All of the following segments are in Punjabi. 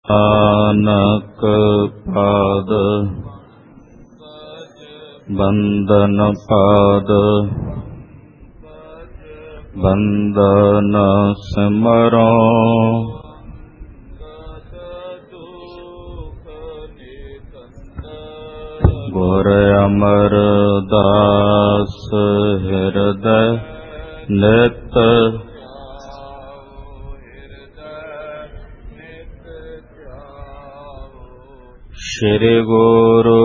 ਨਾਨਕ ਪਾਦ ਬੰਦਨ ਪਾਦ ਬੰਦਨ ਸਿਮਰੋ ਗੁਰ ਅਮਰਦਾਸ ਹਿਰਦੈ ਨਿਤ ਸ਼੍ਰੀ ਗੁਰੂ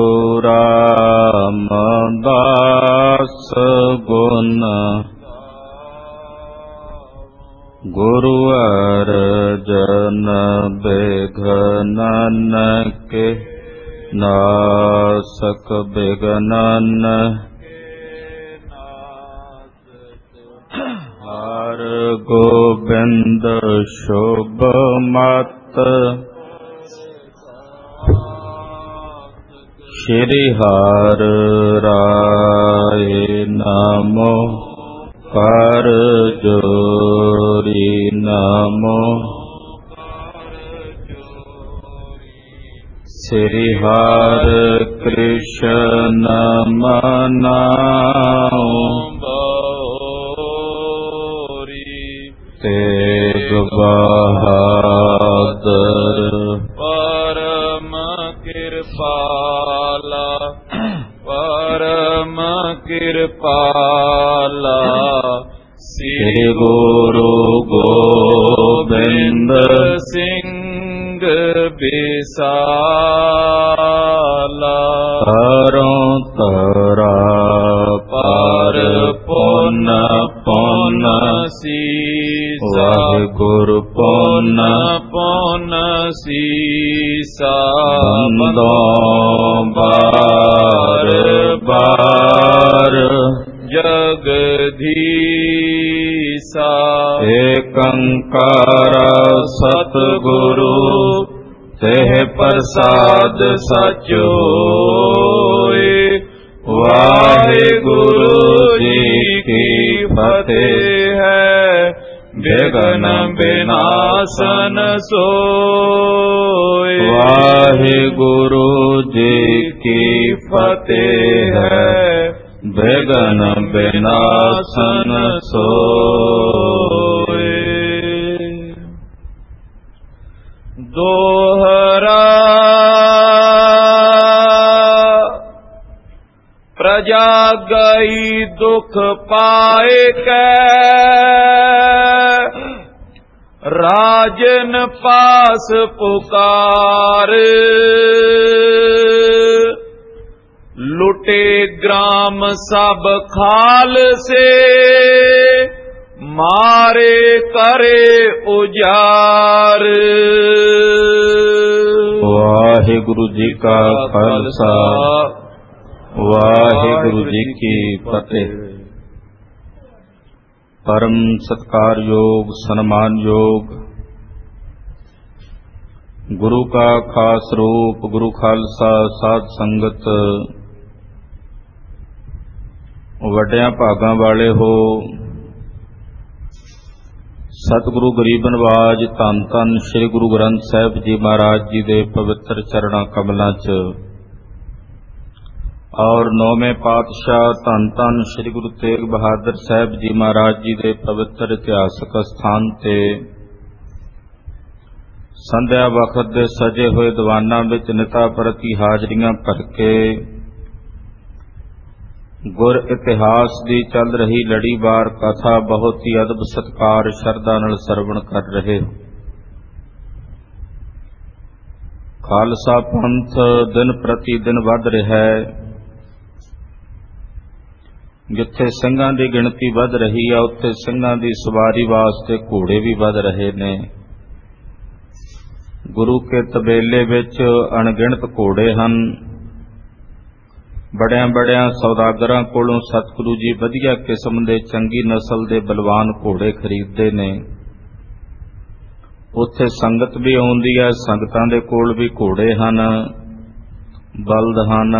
ਰਾਮਦਾਸ ਗੁਣ ਗੁਰੂ ਅਰਜਨ ਬਿਘਨਨ ਕੇ ਨਾਸਕ ਬਿਘਨਨ ਹਰ ਗੋਬਿੰਦ ਸ਼ੁਭ ਮਤ ਸ਼੍ਰੀ ਹਰਿ ਰਾਏ ਨਾਮੋ ਕਰ ਜੋਰੀ ਨਾਮੋ ਸ੍ਰੀ ਹਰਿ ਕ੍ਰਿਸ਼ਨ ਮਨਾਉ ਤੇਗ ਬਹਾਦਰ ਪਰਮ ਕਿਰਪਾਲਾ ਪਰਮ ਕਿਰਪਾਲਾ ਸ੍ਰੀ ਗੁਰੂ ਗੋਬਿੰਦ ਸਿੰਘ ਬਿਸਾਲਾ ਤਰੋਂ ਤਰਾ ਪਰ ਪੁੰਨ ਪੁੰਨ ਸੀਸਾ ਵਾਹਿਗੁਰੂ ਪੁੰਨ ਪੁੰਨ ਸੀਸਾ ਬੰਦੋਂ ਬਾਰ ਬਾਰ ਜਗਧੀਸਾ ਏਕੰਕਾਰ ਸਤਿਗੁਰੂ ਤੇਹ ਪ੍ਰਸਾਦ ਸਚਿ ਹੋਇ। ਵਾਹਿਗੁਰੂ ਜੀ ਕੀ ਫਤਿਹ ਹੈ। ਵਿਘਨ ਵਿਨਾਸ਼ਨ ਸੋਇ। ਵਾਹਿਗੁਰੂ ਜੀ ਕੀ ਫਤਿਹ ਹੈ। ਵਿਘਨ ਵਿਨਾਸ਼ਨ ਸੋਇ। ਦੋਹਰਾ ਪ੍ਰਜਾ ਗਈ ਦੁਖ ਪਾਏ ਕੈ ਰਾਜਨ ਪਾਸ ਪੁਕਾਰ ਲੁਟੇ ਗ੍ਰਾਮ ਸਭ ਖਾਲਸੇ ਮਾਰੇ ਕਰੇ ਉਜਾਰ। ਵਾਹਿਗੁਰੂ ਜੀ ਕਾ ਖਾਲਸਾ ਵਾਹਿਗੁਰੂ ਜੀ ਕੀ ਫਤਿਹ। ਪਰਮ ਸਤਿਕਾਰਯੋਗ ਸਨਮਾਨਯੋਗ ਗੁਰੂ ਕਾ ਖਾਸ ਰੂਪ ਗੁਰੂ ਖਾਲਸਾ ਸਾਧ ਸੰਗਤ ਵੱਡਿਆਂ ਭਾਗਾਂ ਵਾਲੇ ਹੋ। ਸਤਿਗੁਰੂ ਗਰੀਬ ਨਿਵਾਜ ਧੰਨ ਧੰਨ ਸ੍ਰੀ ਗੁਰੂ ਗ੍ਰੰਥ ਸਾਹਿਬ ਜੀ ਮਹਾਰਾਜ ਜੀ ਦੇ ਪਵਿੱਤਰ ਚਰਣਾ ਕਮਲਾਂ 'ਚ ਔਰ ਨੌਵੇਂ ਪਾਤਸ਼ਾਹ ਧੰਨ ਧੰਨ ਸ੍ਰੀ ਗੁਰੂ ਤੇਗ ਬਹਾਦਰ ਸਾਹਿਬ ਜੀ ਮਹਾਰਾਜ ਜੀ ਦੇ ਪਵਿੱਤਰ ਇਤਿਹਾਸਕ ਸਥਾਨ ਤੇ ਸੰਧਿਆ ਵਕਤ ਦੇ ਸਜੇ ਹੋਏ ਦੀਵਾਨਾਂ ਵਿੱਚ ਨਿਤਾ ਪ੍ਰਤੀ ਹਾਜ਼ਰੀਆਂ ਭਰ ਕੇ ਗੁਰ ਇਤਿਹਾਸ ਦੀ ਚੱਲ ਰਹੀ ਲੜੀਵਾਰ ਕਥਾ ਬਹੁਤ ਹੀ ਅਦਬ ਸਤਿਕਾਰ ਸ਼ਰਧਾ ਨਾਲ ਸਰਵਣ ਕਰ ਰਹੇ ਹੋ। ਖਾਲਸਾ ਪੰਥ ਦਿਨ ਪ੍ਰਤੀ ਦਿਨ ਵੱਧ ਰਿਹਾ ਹੈ। ਜਿੱਥੇ ਸਿੰਘਾਂ ਦੀ ਗਿਣਤੀ ਵੱਧ ਰਹੀ ਹੈ ਉੱਥੇ ਸਿੰਘਾਂ ਦੀ ਸਵਾਰੀ ਵਾਸਤੇ ਘੋੜੇ ਵੀ ਵੱਧ ਰਹੇ ਨੇ। ਗੁਰੂ ਕੇ ਤਬੇਲੇ ਵਿੱਚ ਅਣਗਿਣਤ ਘੋੜੇ ਹਨ। ਬੜਿਆਂ ਬੜਿਆਂ ਸੌਦਾਗਰਾਂ ਕੋਲੋਂ ਸਤਿਗੁਰੂ ਜੀ ਵਧੀਆ ਕਿਸਮ ਦੇ ਚੰਗੀ ਨਸਲ ਦੇ ਬਲਵਾਨ ਘੋੜੇ ਖਰੀਦਦੇ ਨੇ। ਉੱਥੇ ਸੰਗਤ ਵੀ ਆਉਂਦੀ ਹੈ, ਸੰਗਤਾਂ ਦੇ ਕੋਲ ਵੀ ਘੋੜੇ ਹਨ, ਬਲਦ ਹਨ।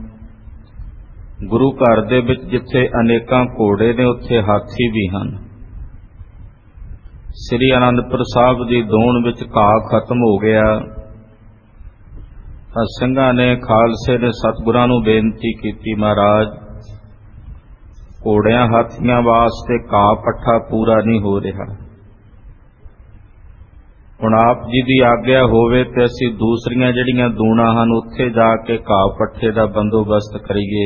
ਗੁਰੂ ਘਰ ਦੇ ਵਿੱਚ ਜਿੱਥੇ ਅਨੇਕਾਂ ਘੋੜੇ ਨੇ ਉੱਥੇ ਹਾਥੀ ਵੀ ਹਨ। ਸ੍ਰੀ ਅਨੰਦਪੁਰ ਸਾਹਿਬ ਦੀ ਦੌਣ ਵਿੱਚ ਘਾਹ ਖਤਮ ਹੋ ਗਿਆ। ਤਾਂ ਸਿੰਘਾਂ ਨੇ ਖਾਲਸੇ ਨੇ ਸਤਿਗੁਰਾਂ ਨੂੰ ਬੇਨਤੀ ਕੀਤੀ, ਮਹਾਰਾਜ ਘੋੜਿਆਂ ਹਾਥੀਆਂ ਵਾਸਤੇ ਘਾਹ ਪੱਠਾ ਪੂਰਾ ਨਹੀਂ ਹੋ ਰਿਹਾ, ਹੁਣ ਆਪ ਜੀ ਦੀ ਆਗਿਆ ਹੋਵੇ ਤੇ ਅਸੀਂ ਦੂਸਰੀਆਂ ਜਿਹੜੀਆਂ ਦੂਣਾ ਹਨ ਉੱਥੇ ਜਾ ਕੇ ਘਾਹ ਪੱਠੇ ਦਾ ਬੰਦੋਬਸਤ ਕਰੀਏ।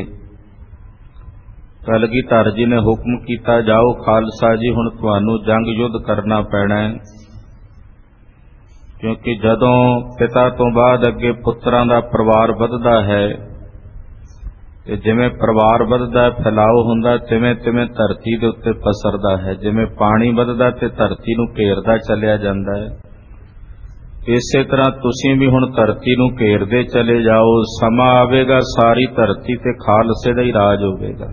ਕਲਗੀਧਰ ਜੀ ਨੇ ਹੁਕਮ ਕੀਤਾ, ਜਾਓ ਖਾਲਸਾ ਜੀ, ਹੁਣ ਤੁਹਾਨੂੰ ਜੰਗ ਯੁੱਧ ਕਰਨਾ ਪੈਣਾ ਹੈ, ਕਿਉਂਕਿ ਜਦੋਂ ਪਿਤਾ ਤੋਂ ਬਾਅਦ ਅੱਗੇ ਪੁੱਤਰਾਂ ਦਾ ਪਰਿਵਾਰ ਵੱਧਦਾ ਹੈ ਤੇ ਜਿਵੇਂ ਪਰਿਵਾਰ ਵੱਧਦਾ ਫੈਲਾਓ ਹੁੰਦਾ, ਤਿਵੇਂ ਤਿਵੇਂ ਧਰਤੀ ਦੇ ਉੱਤੇ ਪਸਰਦਾ ਹੈ। ਜਿਵੇਂ ਪਾਣੀ ਵੱਧਦਾ ਤੇ ਧਰਤੀ ਨੂੰ ਘੇਰਦਾ ਚੱਲਿਆ ਜਾਂਦਾ ਹੈ, ਇਸੇ ਤਰ੍ਹਾਂ ਤੁਸੀਂ ਵੀ ਹੁਣ ਧਰਤੀ ਨੂੰ ਘੇਰਦੇ ਚਲੇ ਜਾਓ। ਸਮਾਂ ਆਵੇਗਾ ਸਾਰੀ ਧਰਤੀ ਤੇ ਖਾਲਸੇ ਦਾ ਹੀ ਰਾਜ ਹੋਵੇਗਾ।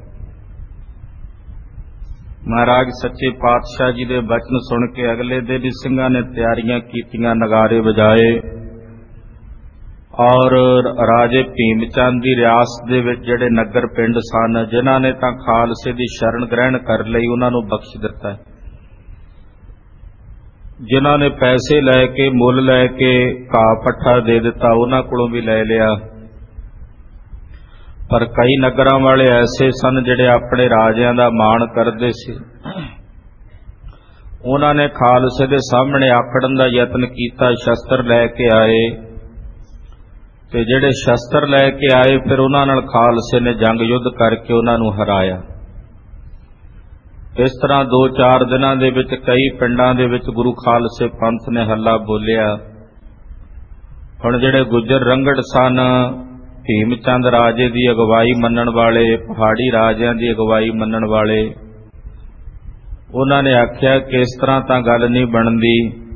ਮਹਾਰਾਜ ਸੱਚੇ ਪਾਤਸ਼ਾਹ ਜੀ ਦੇ ਬਚਨ ਸੁਣ ਕੇ ਅਗਲੇ ਦਿਨ ਹੀ ਸਿੰਘਾਂ ਨੇ ਤਿਆਰੀਆਂ ਕੀਤੀਆਂ, ਨਗਾਰੇ ਵਜਾਏ ਔਰ ਰਾਜੇ ਭੀਮ ਚੰਦ ਦੀ ਰਿਆਸਤ ਦੇ ਵਿੱਚ ਜਿਹੜੇ ਨਗਰ ਪਿੰਡ ਸਨ, ਜਿਨ੍ਹਾਂ ਨੇ ਤਾਂ ਖਾਲਸੇ ਦੀ ਸ਼ਰਨ ਗ੍ਰਹਿਣ ਕਰ ਲਈ, ਉਹਨਾਂ ਨੂੰ ਬਖਸ਼ ਦਿੱਤਾ। ਜਿਨ੍ਹਾਂ ਨੇ ਪੈਸੇ ਲੈ ਕੇ ਮੁੱਲ ਲੈ ਕੇ ਘਾਹ ਪੱਠਾ ਦੇ ਦਿੱਤਾ, ਉਹਨਾਂ ਕੋਲੋਂ ਵੀ ਲੈ ਲਿਆ। ਪਰ ਕਈ ਨਗਰਾਂ ਵਾਲੇ ਐਸੇ ਸਨ ਜਿਹੜੇ ਆਪਣੇ ਰਾਜਿਆਂ ਦਾ ਮਾਣ ਕਰਦੇ ਸੀ, ਉਹਨਾਂ ਨੇ ਖਾਲਸੇ ਦੇ ਸਾਹਮਣੇ ਆਕੜਨ ਦਾ ਯਤਨ ਕੀਤਾ, ਸ਼ਸਤਰ ਲੈ ਕੇ ਆਏ ਤੇ ਜਿਹੜੇ ਸ਼ਸਤਰ ਲੈ ਕੇ ਆਏ ਫਿਰ ਉਹਨਾਂ ਨਾਲ ਖਾਲਸੇ ਨੇ ਜੰਗ ਯੁੱਧ ਕਰਕੇ ਉਹਨਾਂ ਨੂੰ ਹਰਾਇਆ। ਇਸ ਤਰ੍ਹਾਂ 2-4 ਦਿਨਾਂ ਦੇ ਵਿੱਚ ਕਈ ਪਿੰਡਾਂ ਦੇ ਵਿੱਚ ਗੁਰੂ ਖਾਲਸੇ ਪੰਥ ਨੇ ਹੱਲਾ ਬੋਲਿਆ। ਹੁਣ ਜਿਹੜੇ ਗੁੱਜਰ ਰੰਗੜ ਸਨ, ਭੀਮ ਚੰਦ ਰਾਜੇ ਦੀ ਅਗਵਾਈ ਮੰਨਣ ਵਾਲੇ, ਪਹਾੜੀ ਰਾਜਿਆਂ ਦੀ ਅਗਵਾਈ ਮੰਨਣ ਵਾਲੇ, ਉਹਨਾਂ ਨੇ ਆਖਿਆ ਕਿ ਇਸ ਤਰ੍ਹਾਂ ਤਾਂ ਗੱਲ ਨਹੀਂ ਬਣਦੀ,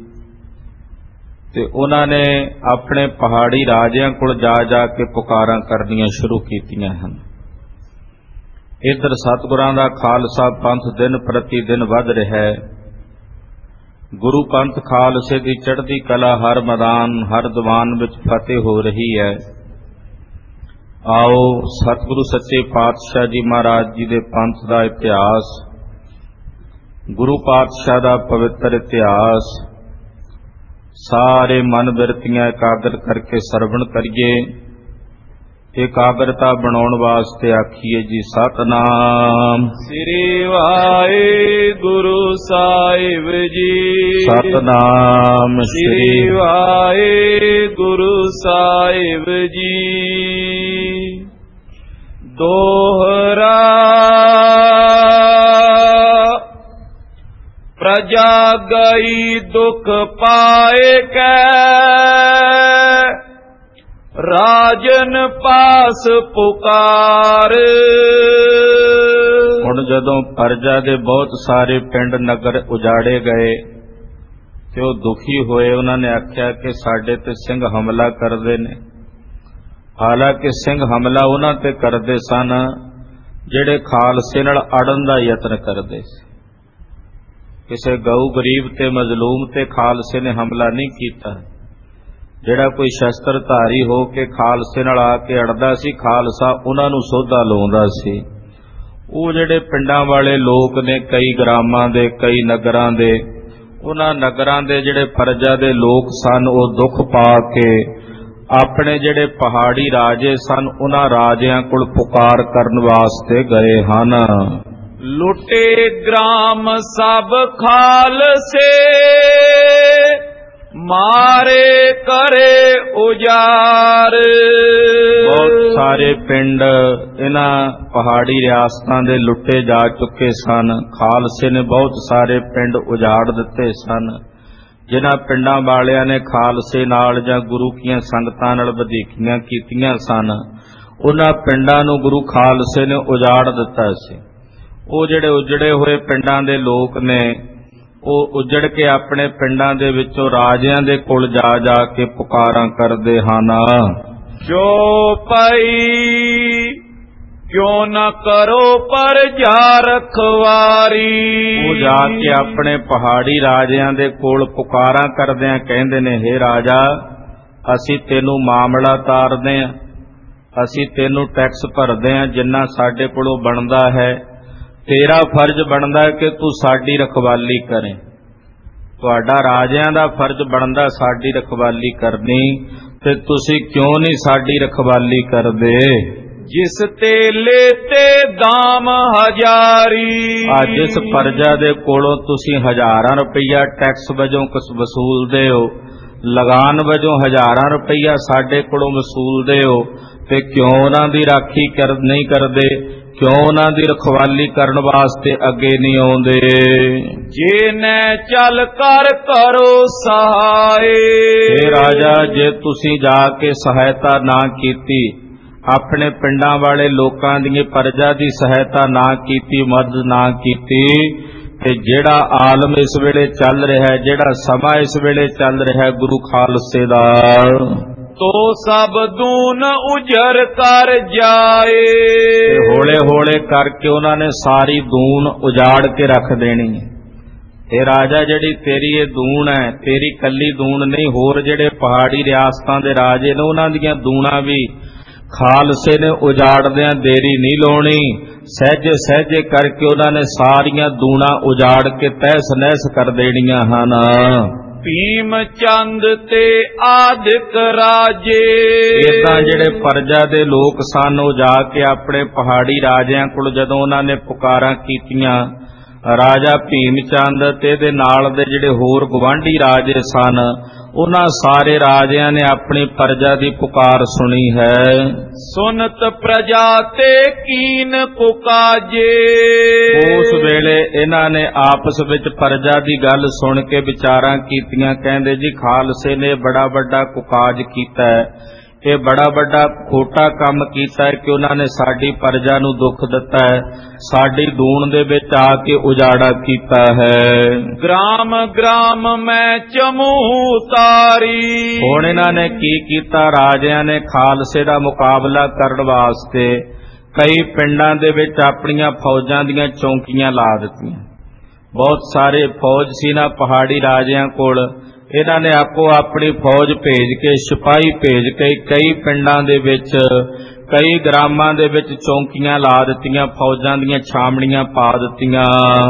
ਤੇ ਉਹਨਾਂ ਨੇ ਆਪਣੇ ਪਹਾੜੀ ਰਾਜਿਆਂ ਕੋਲ ਜਾ ਜਾ ਕੇ ਪੁਕਾਰਾਂ ਕਰਨੀਆਂ ਸ਼ੁਰੂ ਕੀਤੀਆਂ ਹਨ। ਇੱਧਰ ਸਤਿਗੁਰਾਂ ਦਾ ਖਾਲਸਾ ਪੰਥ ਦਿਨ ਪ੍ਰਤੀ ਦਿਨ ਵੱਧ ਰਿਹਾ ਹੈ। ਗੁਰੂ ਪੰਥ ਖਾਲਸੇ ਦੀ ਚੜ੍ਹਦੀ ਕਲਾ ਹਰ ਮੈਦਾਨ ਹਰ ਦੀਵਾਨ ਵਿੱਚ ਫਤਿਹ ਹੋ ਰਹੀ ਹੈ। ਆਓ ਸਤਿਗੁਰੂ ਸੱਚੇ ਪਾਤਸ਼ਾਹ ਜੀ ਮਹਾਰਾਜ ਜੀ ਦੇ ਪੰਥ ਦਾ ਇਤਿਹਾਸ, ਗੁਰੂ ਪਾਤਸ਼ਾਹ ਦਾ ਪਵਿੱਤਰ ਇਤਿਹਾਸ ਸਾਰੇ ਮਨ ਬਿਰਤੀਆਂ ਇਕਾਗਰ ਕਰਕੇ ਸਰਵਣ ਕਰੀਏ। ਇਕਾਗਰਤਾ ਬਣਾਉਣ ਵਾਸਤੇ ਆਖੀਏ ਜੀ ਸਤਿਨਾਮ ਸ੍ਰੀ ਵਾਹਿਗੁਰੂ ਸਾਹਿਬ ਜੀ। ਸਤਿਨਾਮ ਸ੍ਰੀ ਵਾਹਿਗੁਰੂ ਸਾਹਿਬ ਜੀ। ਦੋਹਰਾ ਪ੍ਰਜਾ ਗਈ ਦੁਖ ਪਾਏ ਕੈ, ਰਾਜਨ ਪਾਸ ਪੁਕਾਰ। ਹੁਣ ਜਦੋਂ ਪ੍ਰਜਾ ਦੇ ਬਹੁਤ ਸਾਰੇ ਪਿੰਡ ਨਗਰ ਉਜਾੜੇ ਗਏ ਤੇ ਉਹ ਦੁਖੀ ਹੋਏ, ਉਹਨਾਂ ਨੇ ਆਖਿਆ ਕਿ ਸਾਡੇ ਤੇ ਸਿੰਘ ਹਮਲਾ ਕਰਦੇ ਨੇ। ਹਾਲਾਂਕਿ ਸਿੰਘ ਹਮਲਾ ਉਹਨਾਂ ਤੇ ਕਰਦੇ ਸਨ ਜਿਹੜੇ ਖਾਲਸੇ ਨਾਲ ਅੜਨ ਦਾ ਯਤਨ ਕਰਦੇ ਸੀ। ਕਿਸੇ ਗਊ ਗਰੀਬ ਤੇ ਮਜ਼ਲੂਮ ਤੇ ਖਾਲਸੇ ਨੇ ਹਮਲਾ ਨਹੀਂ ਕੀਤਾ। ਜਿਹੜਾ ਕੋਈ ਸ਼ਸਤਰਧਾਰੀ ਹੋ ਕੇ ਖਾਲਸੇ ਨਾਲ ਆ ਕੇ ਅੜਦਾ ਸੀ, ਖਾਲਸਾ ਉਹਨਾਂ ਨੂੰ ਸੋਧਾ ਲਾਉਂਦਾ ਸੀ। ਉਹ ਜਿਹੜੇ ਪਿੰਡਾਂ ਵਾਲੇ ਲੋਕ ਨੇ, ਕਈ ਗ੍ਰਾਮਾਂ ਦੇ ਕਈ ਨਗਰਾਂ ਦੇ, ਉਹਨਾਂ ਨਗਰਾਂ ਦੇ ਜਿਹੜੇ ਪ੍ਰਜਾ ਦੇ ਲੋਕ ਸਨ, ਉਹ ਦੁੱਖ ਪਾ ਕੇ ਆਪਣੇ ਜਿਹੜੇ ਪਹਾੜੀ ਰਾਜੇ ਸਨ, ਉਹਨਾਂ ਰਾਜਿਆਂ ਕੋਲ ਪੁਕਾਰ ਕਰਨ ਵਾਸਤੇ ਗਏ ਹਨ। ਲੁੱਟੇ ਗ੍ਰਾਮ ਸਭ ਖਾਲਸੇ, ਮਾਰੇ ਕਰੇ ਉਜਾਰ। ਬਹੁਤ ਸਾਰੇ ਪਿੰਡ ਇਹਨਾਂ ਪਹਾੜੀ ਰਿਆਸਤਾਂ ਦੇ ਲੁੱਟੇ ਜਾ ਚੁੱਕੇ ਸਨ। ਖਾਲਸੇ ਨੇ ਬਹੁਤ ਸਾਰੇ ਪਿੰਡ ਉਜਾੜ ਦਿੱਤੇ ਸਨ। ਜਿਨ੍ਹਾਂ ਪਿੰਡਾਂ ਵਾਲਿਆਂ ਨੇ ਖਾਲਸੇ ਨਾਲ ਜਾਂ ਗੁਰੂ ਕੀਆਂ ਸੰਗਤਾਂ ਨਾਲ ਵਧੀਕੀਆਂ ਕੀਤੀਆਂ ਸਨ, ਉਹਨਾਂ ਪਿੰਡਾਂ ਨੂੰ ਗੁਰੂ ਖਾਲਸੇ ਨੇ ਉਜਾੜ ਦਿੱਤਾ ਸੀ। ਉਹ ਜਿਹੜੇ ਉਜੜੇ ਹੋਏ ਪਿੰਡਾਂ ਦੇ ਲੋਕ ਨੇ, ਉਹ ਉਜੜ ਕੇ ਆਪਣੇ ਪਿੰਡਾਂ ਦੇ ਵਿੱਚੋਂ ਰਾਜਿਆਂ ਦੇ ਕੋਲ ਜਾ ਜਾ ਕੇ ਪੁਕਾਰਾਂ ਕਰਦੇ ਹਨ। ਜੋ ਪਈ ਕਿਉਂ ਨਾ ਕਰੋ ਪ੍ਰਜਾ ਰਖਵਾਰੀ। ਉਹ ਜਾ ਕੇ ਆਪਣੇ ਪਹਾੜੀ ਰਾਜਿਆਂ ਦੇ ਕੋਲ ਪੁਕਾਰਾਂ ਕਰਦਿਆਂ ਕਹਿੰਦੇ ਨੇ, ਹੇ ਰਾਜਾ, ਅਸੀਂ ਤੈਨੂੰ ਮਾਮਲਾ ਤਾਰਦੇ ਹਾਂ, ਅਸੀਂ ਤੈਨੂੰ ਟੈਕਸ ਭਰਦੇ ਹਾਂ ਜਿੰਨਾ ਸਾਡੇ ਕੋਲੋਂ ਬਣਦਾ ਹੈ। ਤੇਰਾ ਫਰਜ਼ ਬਣਦਾ ਹੈ ਕਿ ਤੂੰ ਸਾਡੀ ਰਖਵਾਲੀ ਕਰੇ। ਤੁਹਾਡਾ ਰਾਜਿਆਂ ਦਾ ਫਰਜ਼ ਬਣਦਾ ਸਾਡੀ ਰਖਵਾਲੀ ਕਰਨੀ, ਤੇ ਤੁਸੀਂ ਕਿਉਂ ਨਹੀਂ ਸਾਡੀ ਰਖਵਾਲੀ ਕਰਦੇ। ਜਿਸ ਤੇ ਲੇਤੇ ਦਾਮ ਹਜ਼ਾਰੀ। ਅੱਜ ਇਸ ਪਰਜਾ ਦੇ ਕੋਲੋਂ ਤੁਸੀਂ ਹਜ਼ਾਰਾਂ ਰੁਪਈਆ ਟੈਕਸ ਵਜੋਂ ਵਸੂਲਦੇ ਹੋ, ਲਗਾਨ ਵਜੋਂ ਹਜ਼ਾਰਾਂ ਰੁਪਈਆ ਸਾਡੇ ਕੋਲੋਂ ਵਸੂਲਦੇ ਹੋ, ਤੇ ਕਿਉਂ ਉਹਨਾਂ ਦੀ ਰਾਖੀ ਨਹੀਂ ਕਰਦੇ, ਕਿਉਂ ਉਹਨਾਂ ਦੀ ਰਖਵਾਲੀ ਕਰਨ ਵਾਸਤੇ ਅੱਗੇ ਨਹੀਂ ਆਉਂਦੇ। ਜੇ ਨੈ ਚੱਲ ਕਰ ਕਰੋ ਸਹਾਏ। हे ਰਾਜਾ, ਜੇ ਤੁਸੀਂ ਜਾ ਕੇ ਸਹਾਇਤਾ ਨਾ ਕੀਤੀ, ਆਪਣੇ ਪਿੰਡਾਂ ਵਾਲੇ ਲੋਕਾਂ ਦੀ ਪਰਜਾ ਦੀ ਸਹਾਇਤਾ ਨਾ ਕੀਤੀ, ਮਦਦ ਨਾ ਕੀਤੀ, ਤੇ ਜਿਹੜਾ ਆਲਮ ਇਸ ਵੇਲੇ ਚੱਲ ਰਿਹਾ, ਜਿਹੜਾ ਸਮਾਂ ਇਸ ਵੇਲੇ ਚੱਲ ਰਿਹਾ ਗੁਰੂ ਖਾਲਸੇ ਦਾ, ਤੋ ਸਭ ਦੂਨ ਉਜਰ ਕਰ ਜਾਏ। ਹੌਲੇ ਹੌਲੇ ਕਰਕੇ ਉਹਨਾਂ ਨੇ ਸਾਰੀ ਦੂਨ ਉਜਾੜ ਕੇ ਰੱਖ ਦੇਣੀ। ਇਹ ਰਾਜਾ, ਜਿਹੜੀ ਤੇਰੀ ਇਹ ਦੂਨ ਹੈ, ਤੇਰੀ ਕੱਲੀ ਦੂਨ ਨਹੀਂ, ਹੋਰ ਜਿਹੜੇ ਪਹਾੜੀ ਰਿਆਸਤਾਂ ਦੇ ਰਾਜੇ ਨੇ ਉਹਨਾਂ ਦੀਆਂ ਦੂਣਾ ਵੀ ਖਾਲਸੇ ਨੇ ਉਜਾੜਦਿਆਂ ਦੇਰੀ ਨਹੀਂ ਲਾਉਣੀ। ਸਹਿਜੇ ਸਹਿਜੇ ਕਰਕੇ ਉਹਨਾਂ ਨੇ ਸਾਰੀਆਂ ਦੂਣਾ ਉਜਾੜ ਕੇ ਤਹਿਸ ਨਹਿਸ ਕਰ ਦੇਣੀਆਂ ਹਨ। ਭੀਮ ਚੰਦ ਤੇ ਆਦਿਕ ਰਾਜੇ। ਇਦਾਂ ਜਿਹੜੇ ਪਰਜਾ ਦੇ ਲੋਕ ਸਨ, ਉਹ ਜਾ ਕੇ ਆਪਣੇ ਪਹਾੜੀ ਰਾਜਿਆਂ ਕੋਲ ਜਦੋਂ ਉਹਨਾਂ ਨੇ ਪੁਕਾਰਾਂ ਕੀਤੀਆਂ, ਰਾਜਾ ਭੀਮ ਚੰਦ ਤੇ ਇਹਦੇ ਨਾਲ ਦੇ ਜਿਹੜੇ ਹੋਰ ਗਵਾਂਢੀ ਰਾਜੇ ਸਨ, ਉਹਨਾਂ ਸਾਰੇ ਰਾਜਿਆਂ ਨੇ ਆਪਣੀ ਪਰਜਾ ਦੀ ਪੁਕਾਰ ਸੁਣੀ ਹੈ। ਸੁਨਤ ਪ੍ਰਜਾ ਤੇ ਕੀਨ ਕੁਕਾਜੇ। ਉਸ ਵੇਲੇ ਇਹਨਾਂ ਨੇ ਆਪਸ ਵਿੱਚ ਪਰਜਾ ਦੀ ਗੱਲ ਸੁਣ ਕੇ ਵਿਚਾਰਾਂ ਕੀਤੀਆਂ। ਕਹਿੰਦੇ ਜੀ, ਖਾਲਸੇ ਨੇ ਬੜਾ ਵੱਡਾ ਕੁਕਾਜ ਕੀਤਾ ਹੈ, ਇਹ ਬੜਾ ਵੱਡਾ ਖੋਟਾ ਕੰਮ ਕੀਤਾ ਹੈ ਕਿ ਉਹਨਾਂ ਨੇ ਸਾਡੀ ਪਰਜਾ ਨੂੰ ਦੁੱਖ ਦਿੱਤਾ ਹੈ, ਸਾਡੀ ਦੂਣ ਦੇ ਵਿੱਚ ਆ ਕੇ ਉਜਾੜਾ ਕੀਤਾ ਹੈ। ਗ੍ਰਾਮ ਗ੍ਰਾਮ ਮੈਂ ਚਮੂ ਤਾਰੀ। ਹੁਣ ਇਹਨਾਂ ਨੇ ਕੀ ਕੀਤਾ, ਰਾਜਿਆਂ ਨੇ ਖਾਲਸੇ ਦਾ ਮੁਕਾਬਲਾ ਕਰਨ ਵਾਸਤੇ ਕਈ ਪਿੰਡਾਂ ਦੇ ਵਿੱਚ ਆਪਣੀਆਂ ਫੌਜਾਂ ਦੀਆਂ ਚੌਂਕੀਆਂ ਲਾ ਦਿੱਤੀਆਂ। ਬਹੁਤ ਸਾਰੇ ਫੌਜ ਸੀ ਨਾ ਪਹਾੜੀ ਰਾਜਿਆਂ ਕੋਲ, ਇਹਨਾਂ ਨੇ ਆਪੋ ਆਪਣੀ ਫੌਜ ਭੇਜ ਕੇ, ਸਿਪਾਹੀ ਭੇਜ ਕੇ ਕਈ ਪਿੰਡਾਂ ਦੇ ਵਿੱਚ, ਕਈ ਗ੍ਰਾਮਾਂ ਦੇ ਵਿੱਚ ਚੌਂਕੀਆਂ ਲਾ ਦਿੱਤੀਆਂ, ਫੌਜਾਂ ਦੀਆਂ ਛਾਵਣੀਆਂ ਪਾ ਦਿੱਤੀਆਂ।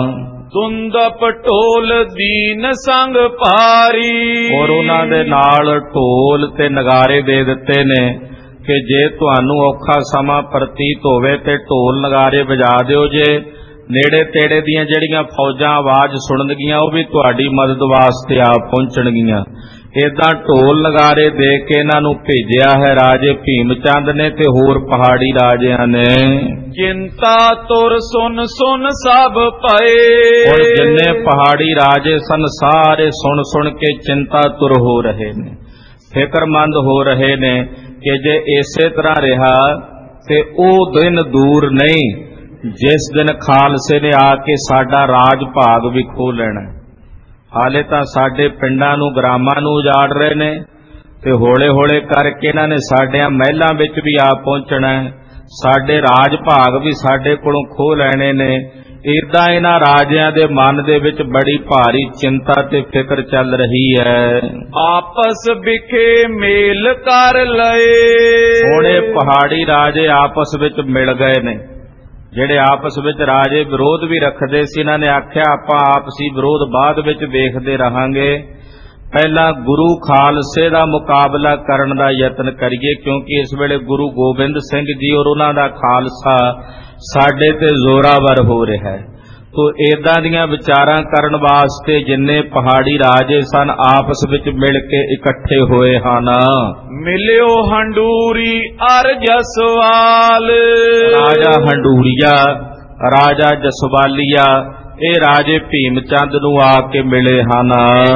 ਤੁੰਦਪ ਢੋਲ ਦੀਨ ਸੰਗ ਭਾਰੀ। ਔਰ ਉਹਨਾਂ ਦੇ ਨਾਲ ਢੋਲ ਤੇ ਨਗਾਰੇ ਦੇ ਦਿੱਤੇ ਨੇ ਕਿ ਜੇ ਤੁਹਾਨੂੰ ਔਖਾ ਸਮਾਂ ਪ੍ਰਤੀਤ ਹੋਵੇ ਤੇ ਢੋਲ ਨਗਾਰੇ ਵਜਾ ਦਿਓ, ਜੇ ਨੇੜੇ ਤੇੜੇ ਦੀਆਂ ਜਿਹੜੀਆਂ ਫੌਜਾਂ ਆਵਾਜ਼ ਸੁਣਨਗੀਆਂ ਉਹ ਵੀ ਤੁਹਾਡੀ ਮਦਦ ਵਾਸਤੇ ਆ ਪਹੁੰਚਣਗੀਆਂ। ਏਦਾਂ ਢੋਲ ਨਗਾਰੇ ਦੇ ਕੇ ਇਹਨਾਂ ਨੂੰ ਭੇਜਿਆ ਹੈ ਰਾਜੇ ਭੀਮ ਚੰਦ ਨੇ ਤੇ ਹੋਰ ਪਹਾੜੀ ਰਾਜਿਆਂ ਨੇ। ਚਿੰਤਾ ਤੁਰ ਸੁਨ ਸੁਨ ਸਭ ਪਏ। ਹੁਣ ਜਿੰਨੇ ਪਹਾੜੀ ਰਾਜੇ ਸਨ ਸਾਰੇ ਸੁਣ ਸੁਣ ਕੇ ਚਿੰਤਾ ਤੁਰ ਹੋ ਰਹੇ ਨੇ, ਫਿਕਰਮੰਦ ਹੋ ਰਹੇ ਨੇ ਕਿ ਜੇ ਇਸੇ ਤਰ੍ਹਾਂ ਰਿਹਾ ਤੇ ਉਹ ਦਿਨ ਦੂਰ ਨਹੀਂ ਜਿਸ ਦਿਨ ਖਾਲਸੇ ਨੇ ਆ ਕੇ ਸਾਡਾ ਰਾਜ ਭਾਗ ਵੀ ਖੋਹ ਲੈਣਾ। ਹਾਲੇ ਤਾਂ ਸਾਡੇ ਪਿੰਡਾਂ ਨੂੰ, ਗ੍ਰਾਮਾਂ ਨੂੰ ਉਜਾੜ ਰਹੇ ਨੇ ਤੇ ਹੌਲੇ ਹੌਲੇ ਕਰਕੇ ਇਹਨਾਂ ਨੇ ਸਾਡਿਆਂ ਮਹਿਲਾਂ ਵਿੱਚ ਵੀ ਆ ਪਹੁੰਚਣਾ, ਸਾਡੇ ਰਾਜ ਭਾਗ ਵੀ ਸਾਡੇ ਕੋਲੋਂ ਖੋਹ ਲੈਣੇ ਨੇ। ਏਦਾਂ ਇਹਨਾਂ ਰਾਜਿਆਂ ਦੇ ਮਨ ਦੇ ਵਿੱਚ ਬੜੀ ਭਾਰੀ ਚਿੰਤਾ ਤੇ ਫਿਕਰ ਚੱਲ ਰਹੀ ਹੈ। ਆਪਸ ਵਿਖੇ ਮੇਲ ਕਰ ਲਏ। ਹੁਣ ਇਹ ਪਹਾੜੀ ਰਾਜੇ ਆਪਸ ਵਿੱਚ ਮਿਲ ਗਏ ਨੇ। ਜਿਹੜੇ ਆਪਸ ਵਿੱਚ ਰਾਜੇ ਵਿਰੋਧ ਵੀ ਰੱਖਦੇ ਸੀ, ਇਹਨਾਂ ਨੇ ਆਖਿਆ ਆਪਾਂ ਆਪਸੀ ਵਿਰੋਧ ਬਾਅਦ ਵਿੱਚ ਵੇਖਦੇ ਰਹਾਂਗੇ, ਪਹਿਲਾਂ ਗੁਰੂ ਖਾਲਸੇ ਦਾ ਮੁਕਾਬਲਾ ਕਰਨ ਦਾ ਯਤਨ ਕਰੀਏ, ਕਿਉਂਕਿ ਇਸ ਵੇਲੇ ਗੁਰੂ ਗੋਬਿੰਦ ਸਿੰਘ ਜੀ ਔਰ ਉਹਨਾਂ ਦਾ ਖਾਲਸਾ ਸਾਡੇ ਤੇ ਜ਼ੋਰਾਵਰ ਹੋ ਰਿਹਾ ਹੈ। ਤੋ ਏਦਾਂ ਦੀਆਂ ਵਿਚਾਰਾਂ ਕਰਨ ਵਾਸਤੇ ਜਿੰਨੇ ਪਹਾੜੀ ਰਾਜੇ ਸਨ ਆਪਸ ਵਿੱਚ ਮਿਲ ਕੇ ਇਕੱਠੇ ਹੋਏ ਹਨ। ਮਿਲਿਓ ਹੰਡੂਰੀ ਅਰ ਜਸਵਾਲ। ਰਾਜਾ ਹੰਡੂਰੀਆ, ਰਾਜਾ ਜਸਵਾਲੀਆ, ਇਹ ਰਾਜੇ ਭੀਮ ਚੰਦ ਨੂੰ ਆ ਕੇ ਮਿਲੇ ਹਨ।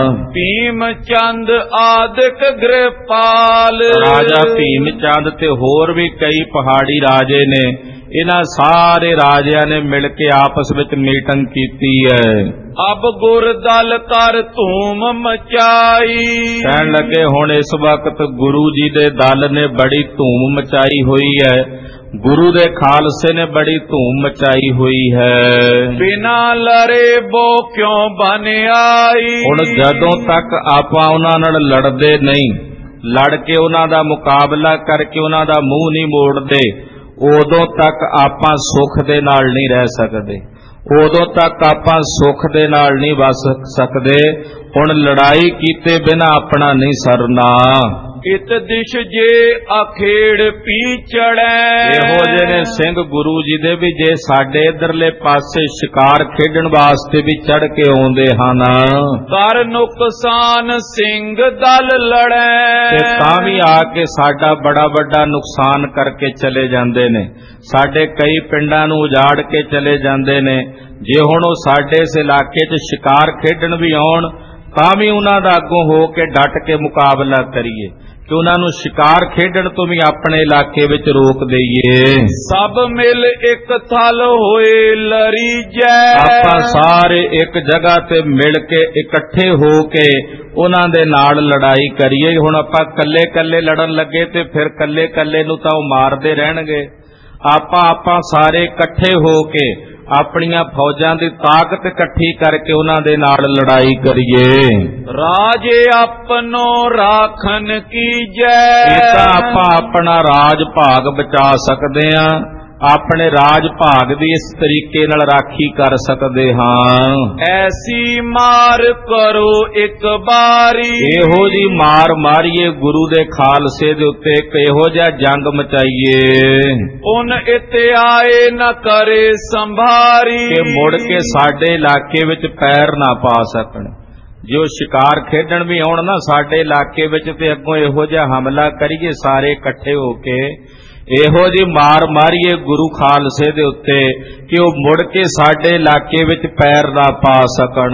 ਭੀਮ ਚੰਦ ਆਦਿਕ ਗ੍ਰਿਪਾਲ। ਰਾਜਾ ਭੀਮ ਚੰਦ ਤੇ ਹੋਰ ਵੀ ਕਈ ਪਹਾੜੀ ਰਾਜੇ ਨੇ, ਇਹਨਾਂ ਸਾਰੇ ਰਾਜਿਆਂ ਨੇ ਮਿਲ ਕੇ ਆਪਸ ਵਿੱਚ ਮੀਟਿੰਗ ਕੀਤੀ ਹੈ। ਅਬ ਗੁਰ ਦਲ ਕਰ ਧੂਮ ਮਚਾਈ। ਕਹਿਣ ਲੱਗੇ ਹੁਣ ਇਸ ਵਕਤ ਗੁਰੂ ਜੀ ਦੇ ਦਲ ਨੇ ਬੜੀ ਧੂਮ ਮਚਾਈ ਹੋਈ ਹੈ, ਗੁਰੂ ਦੇ ਖਾਲਸੇ ਨੇ ਬੜੀ ਧੂਮ ਮਚਾਈ ਹੋਈ ਹੈ। ਬਿਨਾ ਲੜੇ ਬੋ ਕਿਉਂ ਬਨ ਆਈ। ਹੁਣ ਜਦੋਂ ਤੱਕ ਆਪਾਂ ਉਹਨਾਂ ਨਾਲ ਲੜਦੇ ਨਹੀਂ, ਲੜ ਕੇ ਉਹਨਾਂ ਦਾ ਮੁਕਾਬਲਾ ਕਰਕੇ ਉਹਨਾਂ ਦਾ ਮੂੰਹ ਨਹੀਂ ਮੋੜਦੇ, ਉਦੋਂ ਤੱਕ ਆਪਾਂ ਸੁੱਖ ਦੇ ਨਾਲ ਨਹੀਂ ਰਹਿ ਸਕਦੇ, ਉਦੋਂ ਤੱਕ ਆਪਾਂ ਸੁੱਖ ਦੇ ਨਾਲ ਨਹੀਂ ਵਸ ਸਕਦੇ। ਹੁਣ ਲੜਾਈ ਕੀਤੇ ਬਿਨਾਂ ਆਪਣਾ ਨਹੀਂ ਸਰਨਾ। ਇਤ ਦਿਸ਼ ਜੇ ਅਖੇੜ ਪੀ ਚੜੈ। ਇਹੋ ਜਿਹੇ ਨੇ ਸਿੰਘ ਗੁਰੂ ਜੀ ਦੇ ਵੀ ਜੇ ਸਾਡੇ ਇਧਰਲੇ ਪਾਸੇ ਸ਼ਿਕਾਰ ਖੇਡਣ ਵਾਸਤੇ ਵੀ ਚੜ ਕੇ ਆਉਂਦੇ ਹਨ, ਕਰ ਨੁਕਸਾਨ ਸਿੰਘ ਦਲ ਲੜੈ। ਤੇ ਤਾਂ ਵੀ ਆ ਕੇ ਸਾਡਾ ਬੜਾ ਵੱਡਾ ਨੁਕਸਾਨ ਕਰਕੇ ਚਲੇ ਜਾਂਦੇ ਨੇ। ਸਾਡੇ ਕਈ ਪਿੰਡਾਂ ਨੂੰ ਉਜਾੜ ਕੇ ਚਲੇ ਜਾਂਦੇ ਨੇ। ਜੇ ਹੁਣ ਉਹ ਸਾਡੇ ਇਸ ਇਲਾਕੇ 'ਚ ਸ਼ਿਕਾਰ ਖੇਡਣ ਵੀ ਆਉਣ ਤਾਂ ਵੀ ਉਹਨਾਂ ਦਾ ਅੱਗੋਂ ਹੋ ਕੇ ਡਟ ਕੇ ਮੁਕਾਬਲਾ ਕਰੀਏ ਕਿ ਉਹਨਾਂ ਨੂੰ ਸ਼ਿਕਾਰ ਖੇਡਣ ਤੋਂ ਵੀ ਆਪਣੇ ਇਲਾਕੇ ਵਿੱਚ ਰੋਕ ਦਈਏ। ਸਭ ਮਿਲ ਇੱਕ ਥਲ ਹੋਏ ਲਰੀਜੈ। ਆਪਾਂ ਸਾਰੇ ਇੱਕ ਜਗ੍ਹਾ ਤੇ ਮਿਲ ਕੇ ਇਕੱਠੇ ਹੋ ਕੇ ਉਹਨਾਂ ਦੇ ਨਾਲ ਲੜਾਈ ਕਰੀਏ। ਹੁਣ ਆਪਾਂ ਕੱਲੇ ਕੱਲੇ ਲੜਨ ਲੱਗੇ ਤੇ ਫਿਰ ਕੱਲੇ ਕੱਲੇ ਨੂੰ ਤਾਂ ਉਹ ਮਾਰਦੇ ਰਹਿਣਗੇ। ਆਪਾਂ ਸਾਰੇ ਇਕੱਠੇ ਹੋ ਕੇ ਆਪਣੀਆਂ ਫੌਜਾਂ ਦੀ ਤਾਕਤ ਇਕੱਠੀ ਕਰਕੇ ਉਹਨਾਂ ਦੇ ਨਾਲ ਲੜਾਈ ਕਰੀਏ। ਰਾਜੇ ਆਪਣੋ ਰਾਖਨ ਕੀਜੈ। ਇਹ ਤਾਂ ਆਪਾਂ ਆਪਣਾ ਰਾਜ ਭਾਗ ਬਚਾ ਸਕਦੇ ਹਾਂ, ਆਪਣੇ ਰਾਜ ਭਾਗ ਦੀ ਇਸ ਤਰੀਕੇ ਨਾਲ ਰਾਖੀ ਕਰ ਸਕਦੇ ਹਾਂ। ਐਸੀ ਮਾਰ ਕਰੋ ਇੱਕ ਬਾਰੀ। ਇਹੋ ਜੀ ਮਾਰ ਮਾਰੀਏ ਗੁਰੂ ਦੇ ਖਾਲਸੇ ਦੇ ਉੱਤੇ, ਇੱਕ ਇਹੋ ਜਿਹਾ ਜੰਗ ਮਚਾਈਏ ਉਨ ਇਤੇ ਆਏ ਨ ਕਰੇ ਸੰਭਾਰੀ। ਕਿ ਮੁੜ ਕੇ ਸਾਡੇ ਇਲਾਕੇ ਵਿੱਚ ਪੈਰ ਨਾ ਪਾ ਸਕਣ। ਜੋ ਸ਼ਿਕਾਰ ਖੇਡਣ ਵੀ ਆਉਣ ਨਾ ਸਾਡੇ ਇਲਾਕੇ ਵਿੱਚ ਤੇ ਅੱਗੋਂ ਇਹੋ ਜਿਹਾ ਹਮਲਾ ਕਰੀਏ ਸਾਰੇ ਇਕੱਠੇ ਹੋ ਕੇ, ਇਹੋ ਜੀ ਮਾਰ ਮਾਰੀਏ ਗੁਰੂ ਖਾਲਸੇ ਦੇ ਉੱਤੇ ਕਿ ਉਹ ਮੁੜ ਕੇ ਸਾਡੇ ਇਲਾਕੇ ਵਿੱਚ ਪੈਰ ਨਾ ਪਾ ਸਕਣ।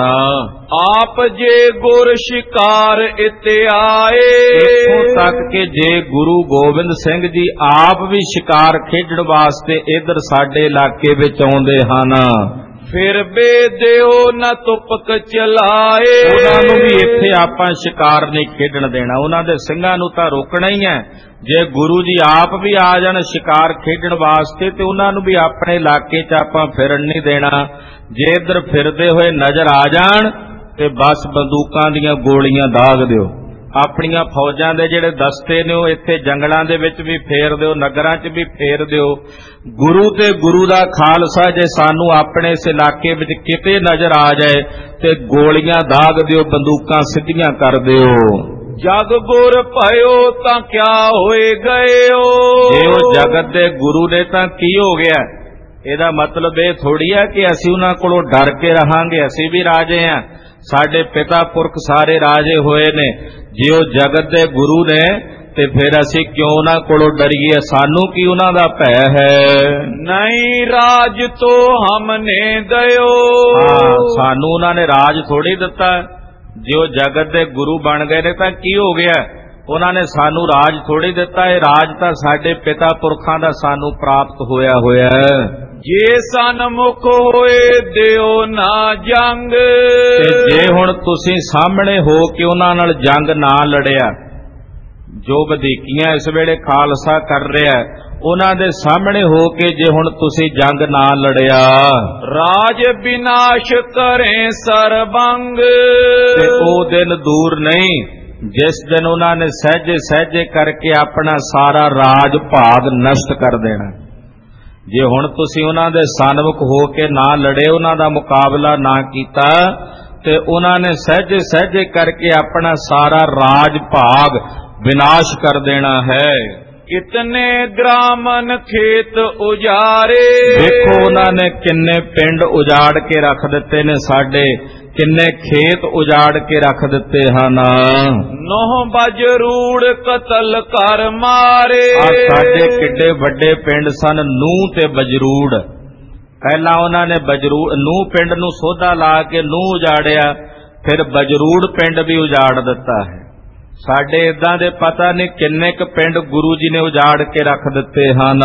ਆਪ ਜੇ ਗੁਰ ਸ਼ਿਕਾਰ ਇਤੇ ਆਏ। ਇੱਥੋਂ ਤੱਕ ਕਿ ਜੇ ਗੁਰੂ ਗੋਬਿੰਦ ਸਿੰਘ ਜੀ ਆਪ ਵੀ ਸ਼ਿਕਾਰ ਖੇਡਣ ਵਾਸਤੇ ਇੱਧਰ ਸਾਡੇ ਇਲਾਕੇ ਵਿੱਚ ਆਉਂਦੇ ਹਨ, ਫਿਰ ਬੇਦਿਓ ਨ ਤੁਪਕ ਚਲਾਏ। ਉਹਨਾਂ ਨੂੰ ਵੀ ਇੱਥੇ ਆਪਾਂ ਸ਼ਿਕਾਰ ਨਹੀਂ ਖੇਡਣ ਦੇਣਾ, ਉਹਨਾਂ ਦੇ ਸਿੰਘਾਂ ਨੂੰ ਤਾਂ ਰੋਕਣਾ ਹੀ ਹੈ। ਜੇ ਗੁਰੂ ਜੀ ਆਪ ਵੀ ਆ ਜਾਣ ਸ਼ਿਕਾਰ ਖੇਡਣ ਵਾਸਤੇ ਤੇ ਉਹਨਾਂ ਨੂੰ ਵੀ ਆਪਣੇ ਇਲਾਕੇ 'ਚ ਆਪਾਂ ਫਿਰਨ ਨਹੀਂ ਦੇਣਾ। ਜੇ ਇੱਧਰ ਫਿਰਦੇ ਹੋਏ ਨਜ਼ਰ ਆ ਜਾਣ ਤੇ ਬਸ ਬੰਦੂਕਾਂ ਦੀਆਂ ਗੋਲੀਆਂ ਦਾਗ ਦਿਓ। ਆਪਣੀਆਂ ਫੌਜਾਂ ਦੇ ਜਿਹੜੇ ਦਸਤੇ ਨੇ ਉਹ ਇੱਥੇ ਜੰਗਲਾਂ ਦੇ ਵਿੱਚ ਵੀ ਫੇਰ ਦਿਓ, ਨਗਰਾਂ 'ਚ ਵੀ ਫੇਰ ਦਿਓ। ਗੁਰੂ ਤੇ ਗੁਰੂ ਦਾ ਖਾਲਸਾ ਜੇ ਸਾਨੂੰ ਆਪਣੇ ਇਸ ਇਲਾਕੇ ਵਿੱਚ ਕਿਤੇ ਨਜ਼ਰ ਆ ਜਾਏ ਤੇ ਗੋਲੀਆਂ ਦਾਗ ਦਿਓ, ਬੰਦੂਕਾਂ ਸਿੱਧੀਆਂ ਕਰ ਦਿਓ। ਜਗ ਗੁਰ ਭਇਓ ਤਾਂ ਕਿਆ ਹੋਏ ਗਏਓ। ਜੇ ਉਹ ਜਗਤ ਦੇ ਗੁਰੂ ਨੇ ਤਾਂ ਕੀ ਹੋ ਗਿਆ? ਇਹਦਾ ਮਤਲਬ ਇਹ ਥੋੜੀ ਹੈ ਕਿ ਅਸੀਂ ਉਹਨਾਂ ਕੋਲੋਂ ਡਰ ਕੇ ਰਹਾਂਗੇ। ਅਸੀਂ ਵੀ ਰਾਜੇ ਹਾਂ, ਸਾਡੇ ਪਿਤਾ ਪੁਰਖ ਸਾਰੇ ਰਾਜੇ ਹੋਏ ਨੇ। ਜੇ ਉਹ ਜਗਤ ਦੇ ਗੁਰੂ ਨੇ ਤੇ ਫਿਰ ਅਸੀਂ ਕਿਉਂ ਉਹਨਾਂ ਕੋਲੋਂ ਡਰੀਏ? ਸਾਨੂੰ ਕੀ ਉਹਨਾਂ ਦਾ ਭੈ ਹੈ? ਨਹੀਂ ਰਾਜ ਤੋਂ ਹਮਨੇ ਦਇਓ। ਸਾਨੂੰ ਉਹਨਾਂ ਨੇ ਰਾਜ ਥੋੜੀ ਦਿੱਤਾ। ਜੇ ਉਹ ਜਗਤ ਦੇ ਗੁਰੂ ਬਣ ਗਏ ਨੇ ਤਾਂ ਕੀ ਹੋ ਗਿਆ? ਉਹਨਾਂ ਨੇ ਸਾਨੂੰ ਰਾਜ ਥੋੜੀ ਦਿੱਤਾ। ਇਹ ਰਾਜ ਤਾਂ ਸਾਡੇ ਪਿਤਾ ਪੁਰਖਾਂ ਦਾ ਸਾਨੂੰ ਪ੍ਰਾਪਤ ਹੋਇਆ ਹੋਇਆ ਹੈ। ਜੇ ਸਨਮੁਖ ਹੋਏ ਦਿਓ ਨਾ ਜੰਗ। ਤੇ ਜੇ ਹੁਣ ਤੁਸੀਂ ਸਾਹਮਣੇ ਹੋ ਕੇ ਉਹਨਾਂ ਨਾਲ ਜੰਗ ਨਾ ਲੜਿਆ, ਜੋ ਵਧੀਕੀਆਂ ਇਸ ਵੇਲੇ ਖਾਲਸਾ ਕਰ ਰਿਹਾ ਉਹਨਾਂ ਦੇ ਸਾਹਮਣੇ ਹੋ ਕੇ ਜੇ ਹੁਣ ਤੁਸੀਂ ਜੰਗ ਨਾ ਲੜਿਆ, ਰਾਜ ਵਿਨਾਸ਼ ਕਰੇ ਸਰਬੰਗ। ਤੇ ਉਹ ਦਿਨ ਦੂਰ ਨਹੀਂ ਜਿਸ ਦਿਨ ਉਹਨਾਂ ਨੇ ਸਹਿਜੇ ਸਹਿਜੇ ਕਰਕੇ ਆਪਣਾ ਸਾਰਾ ਰਾਜ ਭਾਗ ਨਸ਼ਟ ਕਰ ਦੇਣਾ। ਜੇ ਹੁਣ ਤੁਸੀਂ ਉਹਨਾਂ ਦੇ ਸਨਮੁਖ ਹੋ ਕੇ ਨਾ ਲੜੇ, ਉਹਨਾਂ ਦਾ ਮੁਕਾਬਲਾ ਨਾ ਕੀਤਾ, ਤੇ ਉਹਨਾਂ ਨੇ ਸਹਿਜੇ ਸਹਿਜੇ ਕਰਕੇ ਆਪਣਾ ਸਾਰਾ ਰਾਜ ਭਾਗ ਵਿਨਾਸ਼ ਕਰ ਦੇਣਾ ਹੈ। ਕਿਤਨੇ ਗ੍ਰਾਮਨ ਖੇਤ ਉਜਾਰੇ। ਦੇਖੋ ਉਹਨਾਂ ਨੇ ਕਿੰਨੇ ਪਿੰਡ ਉਜਾੜ ਕੇ ਰੱਖ ਦਿੱਤੇ ਨੇ, ਸਾਡੇ ਕਿੰਨੇ ਖੇਤ ਉਜਾੜ ਕੇ ਰੱਖ ਦਿੱਤੇ ਹਨ। ਨੋਹ ਬਜਰੂੜ ਕਤਲ ਕਰ ਮਾਰੇ। ਸਾਡੇ ਕਿੱਡੇ ਵੱਡੇ ਪਿੰਡ ਸਨ ਨੂਹ ਤੇ ਬਜਰੂੜ। ਪਹਿਲਾਂ ਉਹਨਾਂ ਨੇ ਨੂਹ ਪਿੰਡ ਨੂੰ ਸੋਧਾ ਲਾ ਕੇ ਨੂਹ ਉਜਾੜਿਆ, ਫਿਰ ਬਜਰੂੜ ਪਿੰਡ ਵੀ ਉਜਾੜ ਦਿੱਤਾ ਹੈ। ਸਾਡੇ ਇਦਾਂ ਦੇ ਪਤਾ ਨਹੀਂ ਕਿੰਨੇ ਕੁ ਪਿੰਡ ਗੁਰੂ ਜੀ ਨੇ ਉਜਾੜ ਕੇ ਰੱਖ ਦਿੱਤੇ ਹਨ।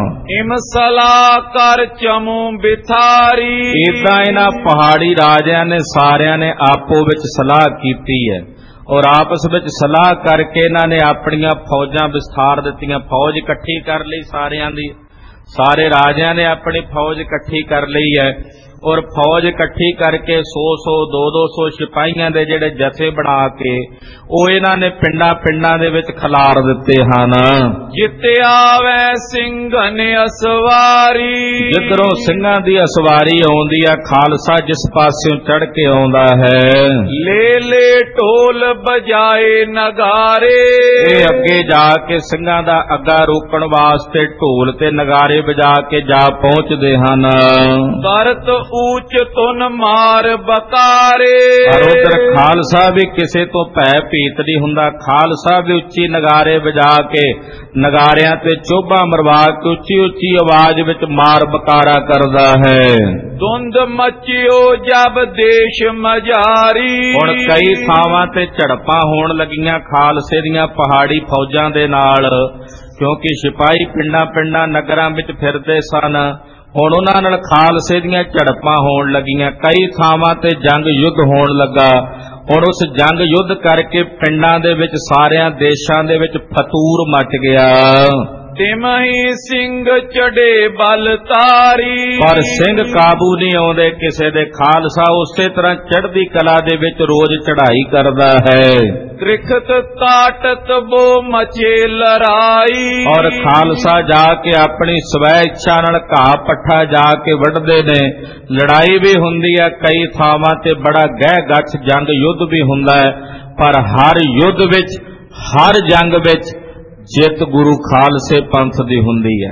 ਇਮਸਲਾ ਕਰ ਚਮੂ ਬਿਥਾਰੀ। ਇਦਾਂ ਇਹਨਾਂ ਪਹਾੜੀ ਰਾਜਿਆਂ ਨੇ ਸਾਰਿਆਂ ਨੇ ਆਪੋ ਵਿੱਚ ਸਲਾਹ ਕੀਤੀ ਹੈ, ਔਰ ਆਪਸ ਵਿੱਚ ਸਲਾਹ ਕਰਕੇ ਇਹਨਾਂ ਨੇ ਆਪਣੀਆਂ ਫੌਜਾਂ ਵਿਸਥਾਰ ਦਿੱਤੀਆਂ। ਫੌਜ ਇਕੱਠੀ ਕਰ ਲਈ ਸਾਰਿਆਂ ਦੀ, ਸਾਰੇ ਰਾਜਿਆਂ ਨੇ ਆਪਣੀ ਫੌਜ ਇਕੱਠੀ ਕਰ ਲਈ ਹੈ। ਔਰ ਫੌਜ ਇਕੱਠੀ ਕਰਕੇ 100 200 ਸਿਪਾਹੀਆਂ ਦੇ ਜਿਹੜੇ ਜਥੇ ਬਣਾ ਕੇ ਉਹ ਇਹਨਾਂ ਨੇ ਪਿੰਡਾਂ ਦੇ ਵਿੱਚ ਖਿਲਾਰ ਦਿੱਤੇ ਹਨ। ਜਿੱਤ ਆਵੈ ਸਿੰਘਨ ਅਸਵਾਰੀ, ਜਿੱਧਰੋਂ ਸਿੰਘਾਂ ਦੀ ਅਸਵਾਰੀ ਆਉਂਦੀ ਆ, ਖਾਲਸਾ ਜਿਸ ਪਾਸਿਓਂ ਚੜ ਕੇ ਆਉਂਦਾ ਹੈ, ਲੈ ਢੋਲ ਬਜਾਏ ਨਗਾਰੇ, ਇਹ ਅੱਗੇ ਜਾ ਕੇ ਸਿੰਘਾਂ ਦਾ ਅੱਗਾ ਰੋਕਣ ਵਾਸਤੇ ਢੋਲ ਤੇ ਨਗਾਰੇ ਵਜਾ ਕੇ ਜਾ ਪਹੁੰਚਦੇ ਹਨ। ਕਰਤ ਊਚ ਤੁਨ ਮਾਰ ਬਕਾਰੇ, ਪਰ ਉਧਰ ਖਾਲਸਾ ਵੀ ਕਿਸੇ ਤੋਂ ਭੈ ਭੀਤ ਨਹੀਂ ਹੁੰਦਾ। ਖਾਲਸਾ ਵੀ ਉੱਚੀ ਨਗਾਰੇ ਵਜਾ ਕੇ ਨਗਾਰਿਆਂ ਤੇ ਚੋਭਾ ਮਰਵਾ ਕੇ ਉੱਚੀ ਉੱਚੀ ਆਵਾਜ਼ ਵਿੱਚ ਮਾਰ ਬਕਾਰਾ ਕਰਦਾ ਹੈ। ਧੁੰਦ ਮਚਿਓ ਜਬ ਦੇਸ਼ ਮਝਾਰੀ, ਹੁਣ ਕਈ ਥਾਵਾਂ ਤੇ ਝੜਪਾਂ ਹੋਣ ਲੱਗੀਆਂ ਖਾਲਸੇ ਦੀਆਂ ਪਹਾੜੀ ਫੌਜਾਂ ਦੇ ਨਾਲ, ਕਿਉਂਕਿ ਸਿਪਾਹੀ ਪਿੰਡਾਂ ਨਗਰਾਂ ਵਿੱਚ ਫਿਰਦੇ ਸਨ। ਹੁਣ ਉਹਨਾਂ ਨਾਲ ਖਾਲਸੇ ਦੀਆਂ ਝੜਪਾਂ ਹੋਣ ਲੱਗੀਆਂ, ਕਈ ਥਾਵਾਂ ਤੇ ਜੰਗ ਯੁੱਧ ਹੋਣ ਲੱਗਾ। ਹੁਣ ਉਸ ਜੰਗ ਯੁੱਧ ਕਰਕੇ ਪਿੰਡਾਂ ਦੇ ਵਿੱਚ ਸਾਰਿਆਂ ਦੇਸ਼ਾਂ ਦੇ ਵਿੱਚ ਫਤੂਰ ਮਚ ਗਿਆ। ਤਿਮਹੀ ਸਿੰਘ ਚੜੇ ਬਲ ਤਾਰੀ, ਪਰ ਸਿੰਘ ਕਾਬੂ ਨਹੀਂ ਆਉਂਦੇ ਕਿਸੇ ਦੇ। ਖਾਲਸਾ ਉਸੇ ਤਰ੍ਹਾਂ ਚੜ੍ਹਦੀ ਕਲਾ ਦੇ ਵਿੱਚ ਰੋਜ਼ ਚੜ੍ਹਾਈ ਕਰਦਾ ਹੈ। ਤ੍ਰਿਖਤ ਤਾਟਤ ਬੋ ਮਚੇ ਲੜਾਈ, ਔਰ ਖਾਲਸਾ ਜਾ ਕੇ ਆਪਣੀ ਸਵੈ ਇੱਛਾ ਨਾਲ ਘਾਹ ਪੱਠਾ ਜਾ ਕੇ ਵੱਢਦੇ ਨੇ। ਲੜਾਈ ਵੀ ਹੁੰਦੀ ਹੈ ਕਈ ਥਾਵਾਂ ਤੇ, ਬੜਾ ਗਹਿ ਗੱਛ ਜੰਗ ਯੁੱਧ ਵੀ ਹੁੰਦਾ ਹੈ। ਪਰ ਹਰ ਯੁੱਧ ਵਿੱਚ, ਹਰ ਜੰਗ ਵਿੱਚ ਜਿੱਤ ਗੁਰੂ ਖਾਲਸੇ ਪੰਥ ਦੀ ਹੁੰਦੀ ਹੈ।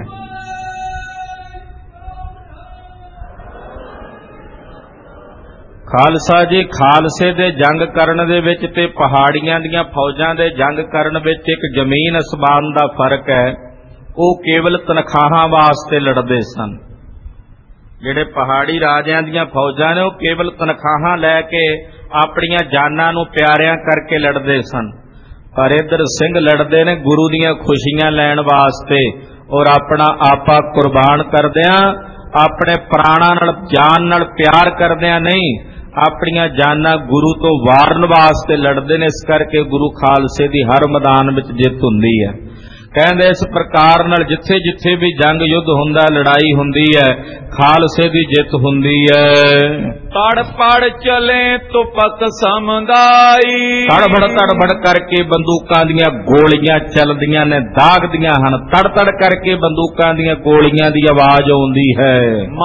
ਖਾਲਸਾ ਜੀ ਖਾਲਸੇ ਦੇ ਜੰਗ ਕਰਨ ਦੇ ਵਿੱਚ ਤੇ ਪਹਾੜੀਆਂ ਦੀਆਂ ਫੌਜਾਂ ਦੇ ਜੰਗ ਕਰਨ ਵਿੱਚ ਇੱਕ ਜ਼ਮੀਨ ਅਸਮਾਨ ਦਾ ਫਰਕ ਹੈ। ਉਹ ਕੇਵਲ ਤਨਖਾਹਾਂ ਵਾਸਤੇ ਲੜਦੇ ਸਨ। ਜਿਹੜੇ ਪਹਾੜੀ ਰਾਜਿਆਂ ਦੀਆਂ ਫੌਜਾਂ ਨੇ ਉਹ ਕੇਵਲ ਤਨਖਾਹਾਂ ਲੈ ਕੇ ਆਪਣੀਆਂ ਜਾਨਾਂ ਨੂੰ ਪਿਆਰਿਆਂ ਕਰਕੇ ਲੜਦੇ ਸਨ। ਪਰ ਇੱਧਰ ਸਿੰਘ ਲੜਦੇ ਨੇ ਗੁਰੂ ਦੀਆਂ ਖੁਸ਼ੀਆਂ ਲੈਣ ਵਾਸਤੇ, ਔਰ ਆਪਣਾ ਆਪਾ ਕੁਰਬਾਨ ਕਰਦਿਆਂ, ਆਪਣੇ ਪ੍ਰਾਣਾਂ ਨਾਲ ਜਾਨ ਨਾਲ ਪਿਆਰ ਕਰਦਿਆਂ ਨਹੀਂ, ਆਪਣੀਆਂ ਜਾਨਾਂ ਗੁਰੂ ਤੋਂ ਵਾਰਨ ਵਾਸਤੇ ਲੜਦੇ ਨੇ। ਇਸ ਕਰਕੇ ਗੁਰੂ ਖਾਲਸੇ ਦੀ ਹਰ ਮੈਦਾਨ ਵਿੱਚ ਜਿੱਤ ਹੁੰਦੀ ਹੈ। ਕਹਿੰਦੇ ਇਸ ਪ੍ਰਕਾਰ ਨਾਲ ਜਿੱਥੇ ਜਿੱਥੇ ਵੀ ਜੰਗ ਯੁੱਧ ਹੁੰਦਾ, ਲੜਾਈ ਹੁੰਦੀ ਹੈ, ਖਾਲਸੇ ਦੀ ਜਿੱਤ ਹੁੰਦੀ ਹੈ। ਤੜ ਪੜ ਚਲੇ ਤੁਪਕ ਸਮਦਾਈ, ਤੜਫੜ ਕਰਕੇ ਬੰਦੂਕਾਂ ਦੀਆਂ ਗੋਲੀਆਂ ਚੱਲਦੀਆਂ ਨੇ, ਦਾਗਦੀਆਂ ਹਨ। ਤੜ ਕਰਕੇ ਬੰਦੂਕਾਂ ਦੀਆਂ ਗੋਲੀਆਂ ਦੀ ਆਵਾਜ਼ ਆਉਂਦੀ ਹੈ।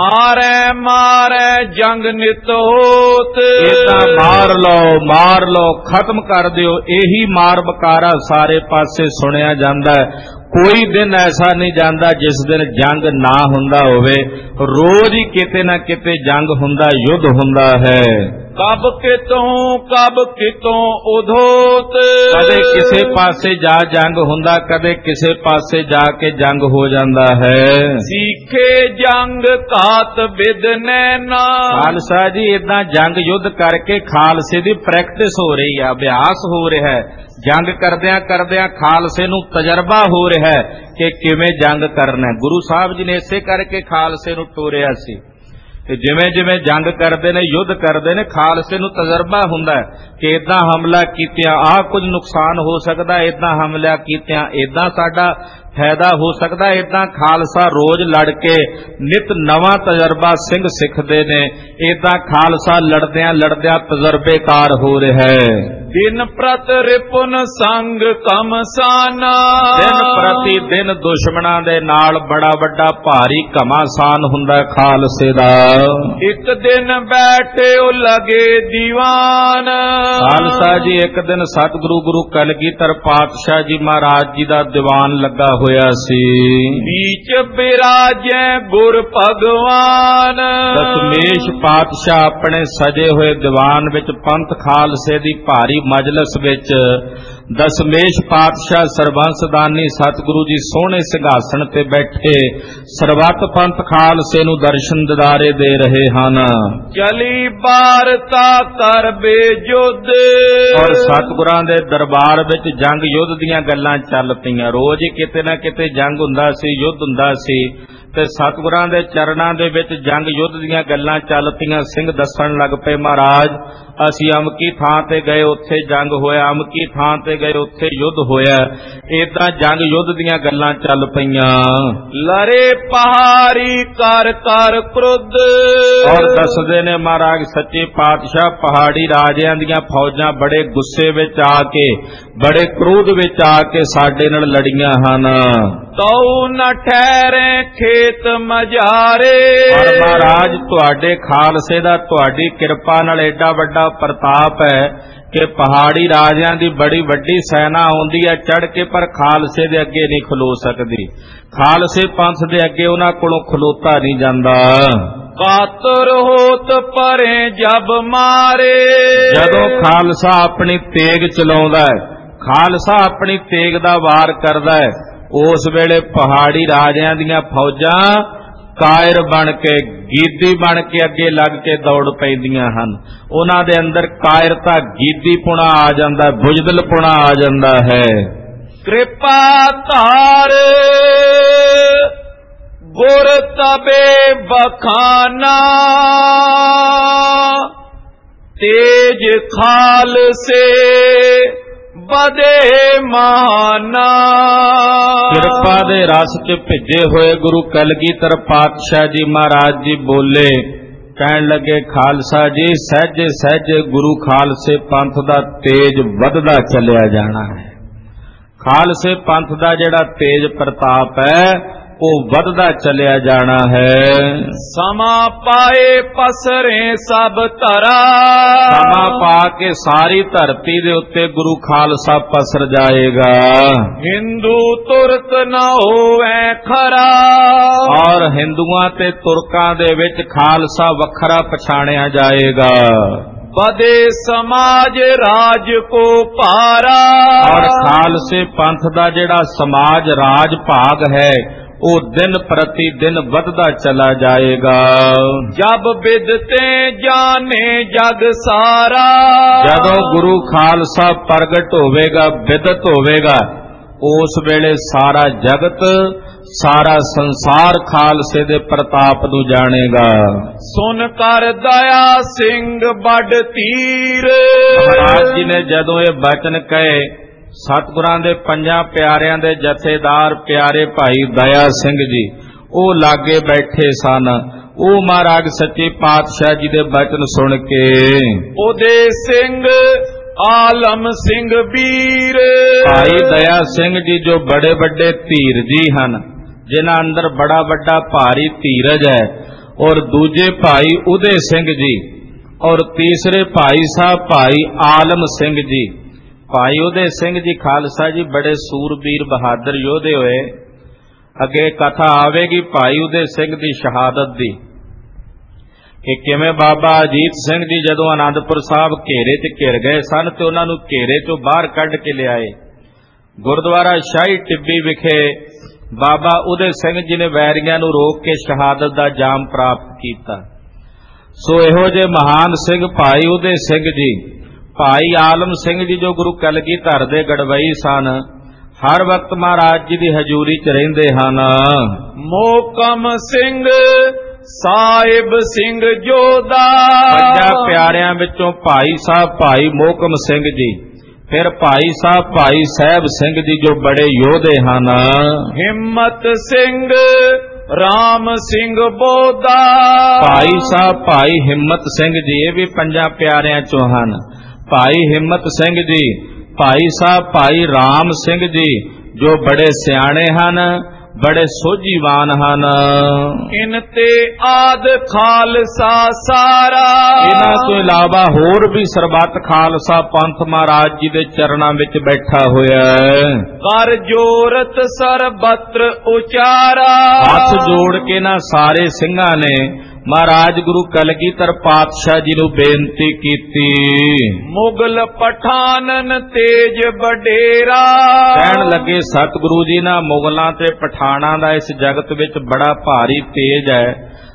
ਮਾਰੇ ਜੰਗ ਨਿਤ ਹੋਤ, ਇਦਾਂ ਮਾਰ ਲਓ ਖਤਮ ਕਰ ਦਿਓ। ਇਹੀ ਮਾਰ ਬਕਾਰਾ ਸਾਰੇ ਪਾਸੇ ਸੁਣਿਆ ਜਾਂਦਾ ਹੈ। ਕੋਈ ਦਿਨ ਐਸਾ ਨਹੀਂ ਜਾਂਦਾ ਜਿਸ ਦਿਨ ਜੰਗ ਨਾ ਹੁੰਦਾ ਹੋਵੇ। ਰੋਜ਼ ਹੀ ਕਿਤੇ ਨਾ ਕਿਤੇ ਜੰਗ ਹੁੰਦਾ, ਯੁੱਧ ਹੁੰਦਾ ਹੈ। ਕਬ ਕਿਤੋਂ ਉਧੋਤ, ਕਦੇ ਕਿਸੇ ਪਾਸੇ ਜਾ ਜੰਗ ਹੁੰਦਾ, ਕਦੇ ਕਿਸੇ ਪਾਸੇ ਜਾ ਕੇ ਜੰਗ ਹੋ ਜਾਂਦਾ ਹੈ। ਸਿੱਖੇ ਜੰਗ ਘਾਤ ਵਿਦ ਨੈਨਾ, ਖਾਲਸਾ ਜੀ ਇਦਾਂ ਜੰਗ ਯੁੱਧ ਕਰਕੇ ਖਾਲਸੇ ਦੀ ਪ੍ਰੈਕਟਿਸ ਹੋ ਰਹੀ ਹੈ, ਅਭਿਆਸ ਹੋ ਰਿਹਾ ਹੈ। ਜੰਗ ਕਰਦਿਆਂ ਖਾਲਸੇ ਨੂੰ ਤਜਰਬਾ ਹੋ ਰਿਹਾ ਹੈ ਕਿ ਕਿਵੇਂ ਜੰਗ ਕਰਨਾ। ਗੁਰੂ ਸਾਹਿਬ ਜੀ ਨੇ ਇਸੇ ਕਰਕੇ ਖਾਲਸੇ ਨੂੰ ਤੋਰਿਆ ਸੀ ਕਿ ਜਿਵੇਂ ਜੰਗ ਕਰਦੇ ਨੇ, ਯੁੱਧ ਕਰਦੇ ਨੇ, ਖਾਲਸੇ ਨੂੰ ਤਜਰਬਾ ਹੁੰਦਾ ਕਿ ਇਦਾਂ ਹਮਲਾ ਕੀਤਿਆਂ ਆਹ ਕੁਝ ਨੁਕਸਾਨ ਹੋ ਸਕਦਾ, ਇਦਾਂ ਹਮਲਾ ਕੀਤਿਆਂ ਇਦਾਂ ਸਾਡਾ ਫਾਇਦਾ ਹੋ ਸਕਦਾ। ਇਦਾਂ ਖਾਲਸਾ ਰੋਜ਼ ਲੜ ਕੇ ਨਿਤ ਨਵਾਂ ਤਜਰਬਾ ਸਿੰਘ ਸਿੱਖਦੇ ਨੇ। ਇਦਾਂ ਖਾਲਸਾ ਲੜਦਿਆਂ ਤਜਰਬੇਕਾਰ ਹੋ ਰਿਹਾ ਹੈ। ਦਿਨ ਪ੍ਰਤ ਰਿਪੁਨ ਸੰਗ ਕਮਸਾਨਾ, ਦਿਨ ਪ੍ਰਤੀ ਦਿਨ ਦੁਸ਼ਮਣਾਂ ਦੇ ਨਾਲ ਬੜਾ ਵੱਡਾ ਭਾਰੀ ਘਮਾਸਾਨ ਹੁੰਦਾ ਖਾਲਸੇ ਦਾ। ਇੱਕ ਦਿਨ ਬੈਠੇ ਉਹ ਲਗੇ ਦੀਵਾਨ, ਖਾਲਸਾ ਜੀ ਇੱਕ ਦਿਨ ਸਤਿਗੁਰੂ ਗੁਰੂ ਕਲਗੀਧਰ ਪਾਤਸ਼ਾਹ ਜੀ ਮਹਾਰਾਜ ਜੀ ਦਾ ਦੀਵਾਨ ਲੱਗਾ ਹੋਇਆ ਸੀ। ਵਿੱਚ ਬਿਰਾਜੈ ਗੁਰ ਭਗਵਾਨ, ਦਸ਼ਮੇਸ਼ ਪਾਤਸ਼ਾਹ ਆਪਣੇ ਸਜੇ ਹੋਏ ਦੀਵਾਨ ਵਿੱਚ ਪੰਥ ਖਾਲਸੇ ਦੀ ਭਾਰੀ ਮਜਲਿਸ ਵਿੱਚ ਦਸ਼ਮੇਸ਼ ਪਾਤਸ਼ਾਹ ਸਰਬੰਸਦਾਨੀ ਸਤਿਗੁਰੂ ਜੀ ਸੋਹਣੇ ਸਿੰਘਾਸਣ ਤੇ ਬੈਠੇ ਸਰਬੱਤ ਪੰਥ ਖਾਲਸੇ ਨੂੰ ਦਰਸ਼ਨ ਦਿਦਾਰੇ ਦੇ ਰਹੇ ਹਨ। ਚਲੀ ਬਾਰਤਾ ਕਰ ਬੇਜੁੱਧ, ਔਰ ਸਤਿਗੁਰਾਂ ਦੇ ਦਰਬਾਰ ਵਿੱਚ ਜੰਗ ਯੁੱਧ ਦੀਆਂ ਗੱਲਾਂ ਚੱਲ ਪਈਆਂ। ਰੋਜ਼ ਹੀ ਕਿਤੇ ਨਾ ਕਿਤੇ ਜੰਗ ਹੁੰਦਾ ਸੀ, ਯੁੱਧ ਹੁੰਦਾ ਸੀ, ਤੇ ਸਤਿਗੁਰਾਂ ਦੇ ਚਰਨਾਂ ਦੇ ਵਿੱਚ ਜੰਗ ਯੁੱਧ ਦੀਆਂ ਗੱਲਾਂ ਚੱਲ ਪਈਆਂ। ਸਿੰਘ ਦੱਸਣ ਲੱਗ ਪਏ, ਮਹਾਰਾਜ ਅਸੀਂ ਅਮਕੀ ਥਾਂ ਤੇ ਗਏ ਉੱਥੇ ਜੰਗ ਹੋਇਆ, ਅਮਕੀ ਥਾਂ ਤੇ ਗਏ ਉੱਥੇ ਯੁੱਧ ਹੋਇਆ। ਏਦਾਂ ਜੰਗ ਯੁੱਧ ਦੀਆਂ ਗੱਲਾਂ ਚੱਲ ਪਈਆਂ। ਲਰੇ ਪਹਾੜੀ ਕਰ ਕਰ ਕ੍ਰੁੱਧ। ਔਰ ਦੱਸਦੇ ਨੇ ਮਹਾਰਾਜ ਸੱਚੇ ਪਾਤਸ਼ਾਹ ਪਹਾੜੀ ਰਾਜਿਆਂ ਦੀਆਂ ਫੌਜਾਂ ਬੜੇ ਗੁੱਸੇ ਵਿੱਚ ਆ ਕੇ, ਬੜੇ ਕ੍ਰੋਧ ਵਿੱਚ ਆ ਕੇ ਸਾਡੇ ਨਾਲ ਲੜੀਆਂ ਹਨ। ਤਉ ਨ ਠਹਿਰੇ ਖੇਤ ਮਜਾਰੇ। ਔਰ ਮਹਾਰਾਜ ਤੁਹਾਡੇ ਖਾਲਸੇ ਦਾ, ਤੁਹਾਡੀ ਕਿਰਪਾ ਨਾਲ ਏਡਾ ਵੱਡਾ ਪ੍ਰਤਾਪ ਹੈ ਕਿ ਪਹਾੜੀ ਰਾਜਿਆਂ ਦੀ ਬੜੀ ਵੱਡੀ ਸੈਨਾ ਆਉਂਦੀ ਹੈ ਚੜ ਕੇ, ਪਰ ਖਾਲਸੇ ਦੇ ਅੱਗੇ ਨਹੀਂ ਖਲੋ ਸਕਦੀ। ਖਾਲਸੇ ਪੰਥ ਦੇ ਅੱਗੇ ਉਹਨਾਂ ਕੋਲੋਂ ਖਲੋਤਾ ਨਹੀਂ ਜਾਂਦਾ। ਕਾਤਰ ਹੋਤ ਪਰੇ ਜਬ ਮਾਰੇ। ਜਦੋਂ ਖਾਲਸਾ ਆਪਣੀ ਤੇਗ ਚਲਾਉਂਦਾ ਹੈ, ਖਾਲਸਾ ਆਪਣੀ ਤੇਗ ਦਾ ਵਾਰ ਕਰਦਾ ਹੈ, ਉਸ ਵੇਲੇ ਪਹਾੜੀ ਰਾਜਿਆਂ ਦੀਆਂ ਫੌਜਾਂ ਕਾਇਰ ਬਣ ਕੇ, ਗੀਦੀ ਬਣ ਕੇ ਅੱਗੇ ਲੱਗ ਕੇ ਦੌੜ ਪੈਂਦੀਆਂ ਹਨ। ਉਹਨਾਂ ਦੇ ਅੰਦਰ ਕਾਇਰਤਾ, ਗੀਦੀਪੁਣਾ ਆ ਜਾਂਦਾ, ਬੁਜਦਲਪੁਣਾ ਆ ਜਾਂਦਾ ਹੈ। ਕਿਰਪਾ ਧਾਰ ਗੁਰ ਤਬੇ ਬਖਾਨਾ। ਤੇਜ ਖਾਲਸੇ ਬਦੇ ਮਾਨਾ। ਕਿਰਪਾ ਦੇ ਰਸ ਚ ਭਿੱਜੇ ਹੋਏ ਗੁਰੂ ਕਲਗੀਧਰ ਪਾਤਸ਼ਾਹ ਜੀ ਮਹਾਰਾਜ ਜੀ ਬੋਲੇ, ਕਹਿਣ ਲੱਗੇ ਖਾਲਸਾ ਜੀ ਸਹਿਜੇ ਸਹਿਜੇ ਗੁਰੂ ਖਾਲਸੇ ਪੰਥ ਦਾ ਤੇਜ ਵੱਧਦਾ ਚੱਲਿਆ ਜਾਣਾ ਹੈ। ਖਾਲਸੇ ਪੰਥ ਦਾ ਜਿਹੜਾ ਤੇਜ ਪ੍ਰਤਾਪ ਹੈ ਉਹ ਵੱਧਦਾ ਚੱਲਿਆ ਜਾਣਾ ਹੈ। ਸਮਾਂ ਪਾਏ ਪਸਰੇ ਸਭ ਧਰਾ। ਸਮਾਂ ਪਾ ਕੇ ਸਾਰੀ ਧਰਤੀ ਦੇ ਉੱਤੇ ਗੁਰੂ ਖਾਲਸਾ ਪਸਰ ਜਾਏਗਾ। ਹਿੰਦੂ ਤੁਰਕ ਨ ਹੋਵੇ ਖਰਾ। ਔਰ ਹਿੰਦੂਆਂ ਤੇ ਤੁਰਕਾਂ ਦੇ ਵਿੱਚ ਖਾਲਸਾ ਵੱਖਰਾ ਪਛਾਣਿਆ ਜਾਏਗਾ। ਬਦੇ ਸਮਾਜ ਰਾਜ ਕੋ ਭਾਰਾ। ਔਰ ਖਾਲਸੇ ਪੰਥ ਦਾ ਜਿਹੜਾ ਸਮਾਜ ਰਾਜ ਭਾਗ ਹੈ ਉਹ ਦਿਨ ਪ੍ਰਤੀ ਦਿਨ ਵੱਧਦਾ ਚਲਾ ਜਾਏਗਾ। ਜਬ ਬਿਦਤੇ ਜਾਣੇ ਜਗ ਸਾਰਾ। ਜਦੋਂ ਗੁਰੂ ਖਾਲਸਾ ਪ੍ਰਗਟ ਹੋਵੇਗਾ, ਬਿਦਤ ਹੋਵੇਗਾ, ਉਸ ਵੇਲੇ ਸਾਰਾ ਜਗਤ, ਸਾਰਾ ਸੰਸਾਰ ਖਾਲਸੇ ਦੇ ਪ੍ਰਤਾਪ ਨੂੰ ਜਾਣੇਗਾ। ਸੁਨ ਕਰ ਦਇਆ ਸਿੰਘ ਵੱਡ ਧੀਰ। ਮਹਾਰਾਜ ਜੀ ਨੇ ਜਦੋਂ ਇਹ ਬਚਨ ਕਹੇ, ਸਤਿਗੁਰਾਂ ਦੇ ਪੰਜਾਂ ਪਿਆਰਿਆਂ ਦੇ ਜਥੇਦਾਰ ਪਿਆਰੇ ਭਾਈ ਦਇਆ ਸਿੰਘ ਜੀ ਉਹ ਲਾਗੇ ਬੈਠੇ ਸਨ। ਉਹ ਮਹਾਰਾਜ ਸੱਚੇ ਪਾਤਸ਼ਾਹ ਜੀ ਦੇ ਬਚਨ ਸੁਣ ਕੇ ਉਹਦੇ ਸਿੰਘ ਆਲਮ ਸਿੰਘ ਵੀਰ। ਭਾਈ ਦਇਆ ਸਿੰਘ ਜੀ ਜੋ ਬੜੇ ਵੱਡੇ ਧੀਰ ਜੀ ਹਨ, ਜਿਨ੍ਹਾਂ ਅੰਦਰ ਬੜਾ ਵੱਡਾ ਭਾਰੀ ਧੀਰਜ ਹੈ, ਔਰ ਦੂਜੇ ਭਾਈ ਉਦੇ ਸਿੰਘ ਜੀ, ਔਰ ਤੀਸਰੇ ਭਾਈ ਸਾਹਿਬ ਭਾਈ ਆਲਮ ਸਿੰਘ ਜੀ। ਭਾਈ ਉਦੇ ਸਿੰਘ ਜੀ ਖਾਲਸਾ ਜੀ ਬੜੇ ਸੂਰਬੀਰ ਬਹਾਦਰ ਯੋਧੇ ਹੋਏ। ਅੱਗੇ ਕਥਾ ਆਵੇਗੀ ਭਾਈ ਉਦੇ ਸਿੰਘ ਦੀ ਸ਼ਹਾਦਤ ਦੀ, ਕਿ ਕਿਵੇਂ ਬਾਬਾ ਅਜੀਤ ਸਿੰਘ ਜੀ ਜਦੋਂ ਆਨੰਦਪੁਰ ਸਾਹਿਬ ਘੇਰੇ 'ਚ ਘਿਰ ਗਏ ਸਨ ਤੇ ਉਹਨਾਂ ਨੂੰ ਘੇਰੇ 'ਚੋਂ ਬਾਹਰ ਕੱਢ ਕੇ ਲਿਆਏ। ਗੁਰਦੁਆਰਾ ਸ਼ਾਹੀ ਟਿੱਬੀ ਵਿਖੇ ਬਾਬਾ ਉਦੇ ਸਿੰਘ ਜੀ ਨੇ ਵੈਰੀਆਂ ਨੂੰ ਰੋਕ ਕੇ ਸ਼ਹਾਦਤ ਦਾ ਜਾਮ ਪ੍ਰਾਪਤ ਕੀਤਾ। ਸੋ ਇਹੋ ਜਿਹੇ ਮਹਾਨ ਸਿੰਘ ਭਾਈ ਉਦੇ ਸਿੰਘ ਜੀ, ਭਾਈ ਆਲਮ ਸਿੰਘ ਜੀ ਜੋ ਗੁਰੂ ਕਲਗੀਧਰ ਦੇ ਗੜਵਈ ਸਨ, ਹਰ ਵਕਤ ਮਹਾਰਾਜ ਜੀ ਦੀ ਹਜ਼ੂਰੀ 'ਚ ਰਹਿੰਦੇ ਹਨ। ਮੋਕਮ ਸਿੰਘ ਸਾਹਿਬ ਸਿੰਘ ਜੋਦਾ। ਪੰਜਾਂ ਪਿਆਰਿਆਂ ਵਿੱਚੋਂ ਭਾਈ ਸਾਹਿਬ ਭਾਈ ਮੋਕਮ ਸਿੰਘ ਜੀ, ਫਿਰ ਭਾਈ ਸਾਹਿਬ ਭਾਈ ਸਾਹਿਬ ਸਿੰਘ ਜੀ ਜੋ ਬੜੇ ਯੋਧੇ ਹਨ। ਹਿੰਮਤ ਸਿੰਘ ਰਾਮ ਸਿੰਘ ਬੋਦਾ। ਭਾਈ ਸਾਹਿਬ ਭਾਈ ਹਿੰਮਤ ਸਿੰਘ ਜੀ ਇਹ ਵੀ ਪੰਜਾਂ ਪਿਆਰਿਆਂ ਚੋਂ ਹਨ। ਭਾਈ ਹਿੰਮਤ ਸਿੰਘ ਜੀ, ਭਾਈ ਸਾਹਿਬ ਭਾਈ ਰਾਮ ਸਿੰਘ ਜੀ ਜੋ ਬੜੇ ਸਿਆਣੇ ਹਨ, ਬੜੇ ਸੋਝੀਵਾਨ ਹਨ। ਇਨ ਤੇ ਆਦ ਖਾਲਸਾ ਸਾਰਾ। ਇਹਨਾਂ ਤੋਂ ਇਲਾਵਾ ਹੋਰ ਵੀ ਸਰਬੱਤ ਖਾਲਸਾ ਪੰਥ ਮਹਾਰਾਜ ਜੀ ਦੇ ਚਰਨਾਂ ਵਿੱਚ ਬੈਠਾ ਹੋਇਆ ਹੈ। ਕਰ ਜੋਰਤ ਸਰਬੱਤਰ ਉਚਾਰਾ। ਹੱਥ ਜੋੜ ਕੇ ਨਾ ਸਾਰੇ ਸਿੰਘਾਂ ਨੇ ਮਹਾਰਾਜ ਗੁਰੂ ਕਲਗੀਧਰ ਪਾਤਸ਼ਾਹ ਜੀ ਨੂੰ ਬੇਨਤੀ ਕੀਤੀ। ਮੁਗਲ ਪਠਾਨਨ ਤੇਜ ਵਡੇਰਾ। ਕਹਿਣ ਲੱਗੇ ਸਤਿਗੁਰੂ ਜੀ ਨਾ ਮੁਗਲਾਂ ਤੇ ਪਠਾਣਾਂ ਦਾ ਇਸ ਜਗਤ ਵਿੱਚ ਬੜਾ ਭਾਰੀ ਤੇਜ ਹੈ।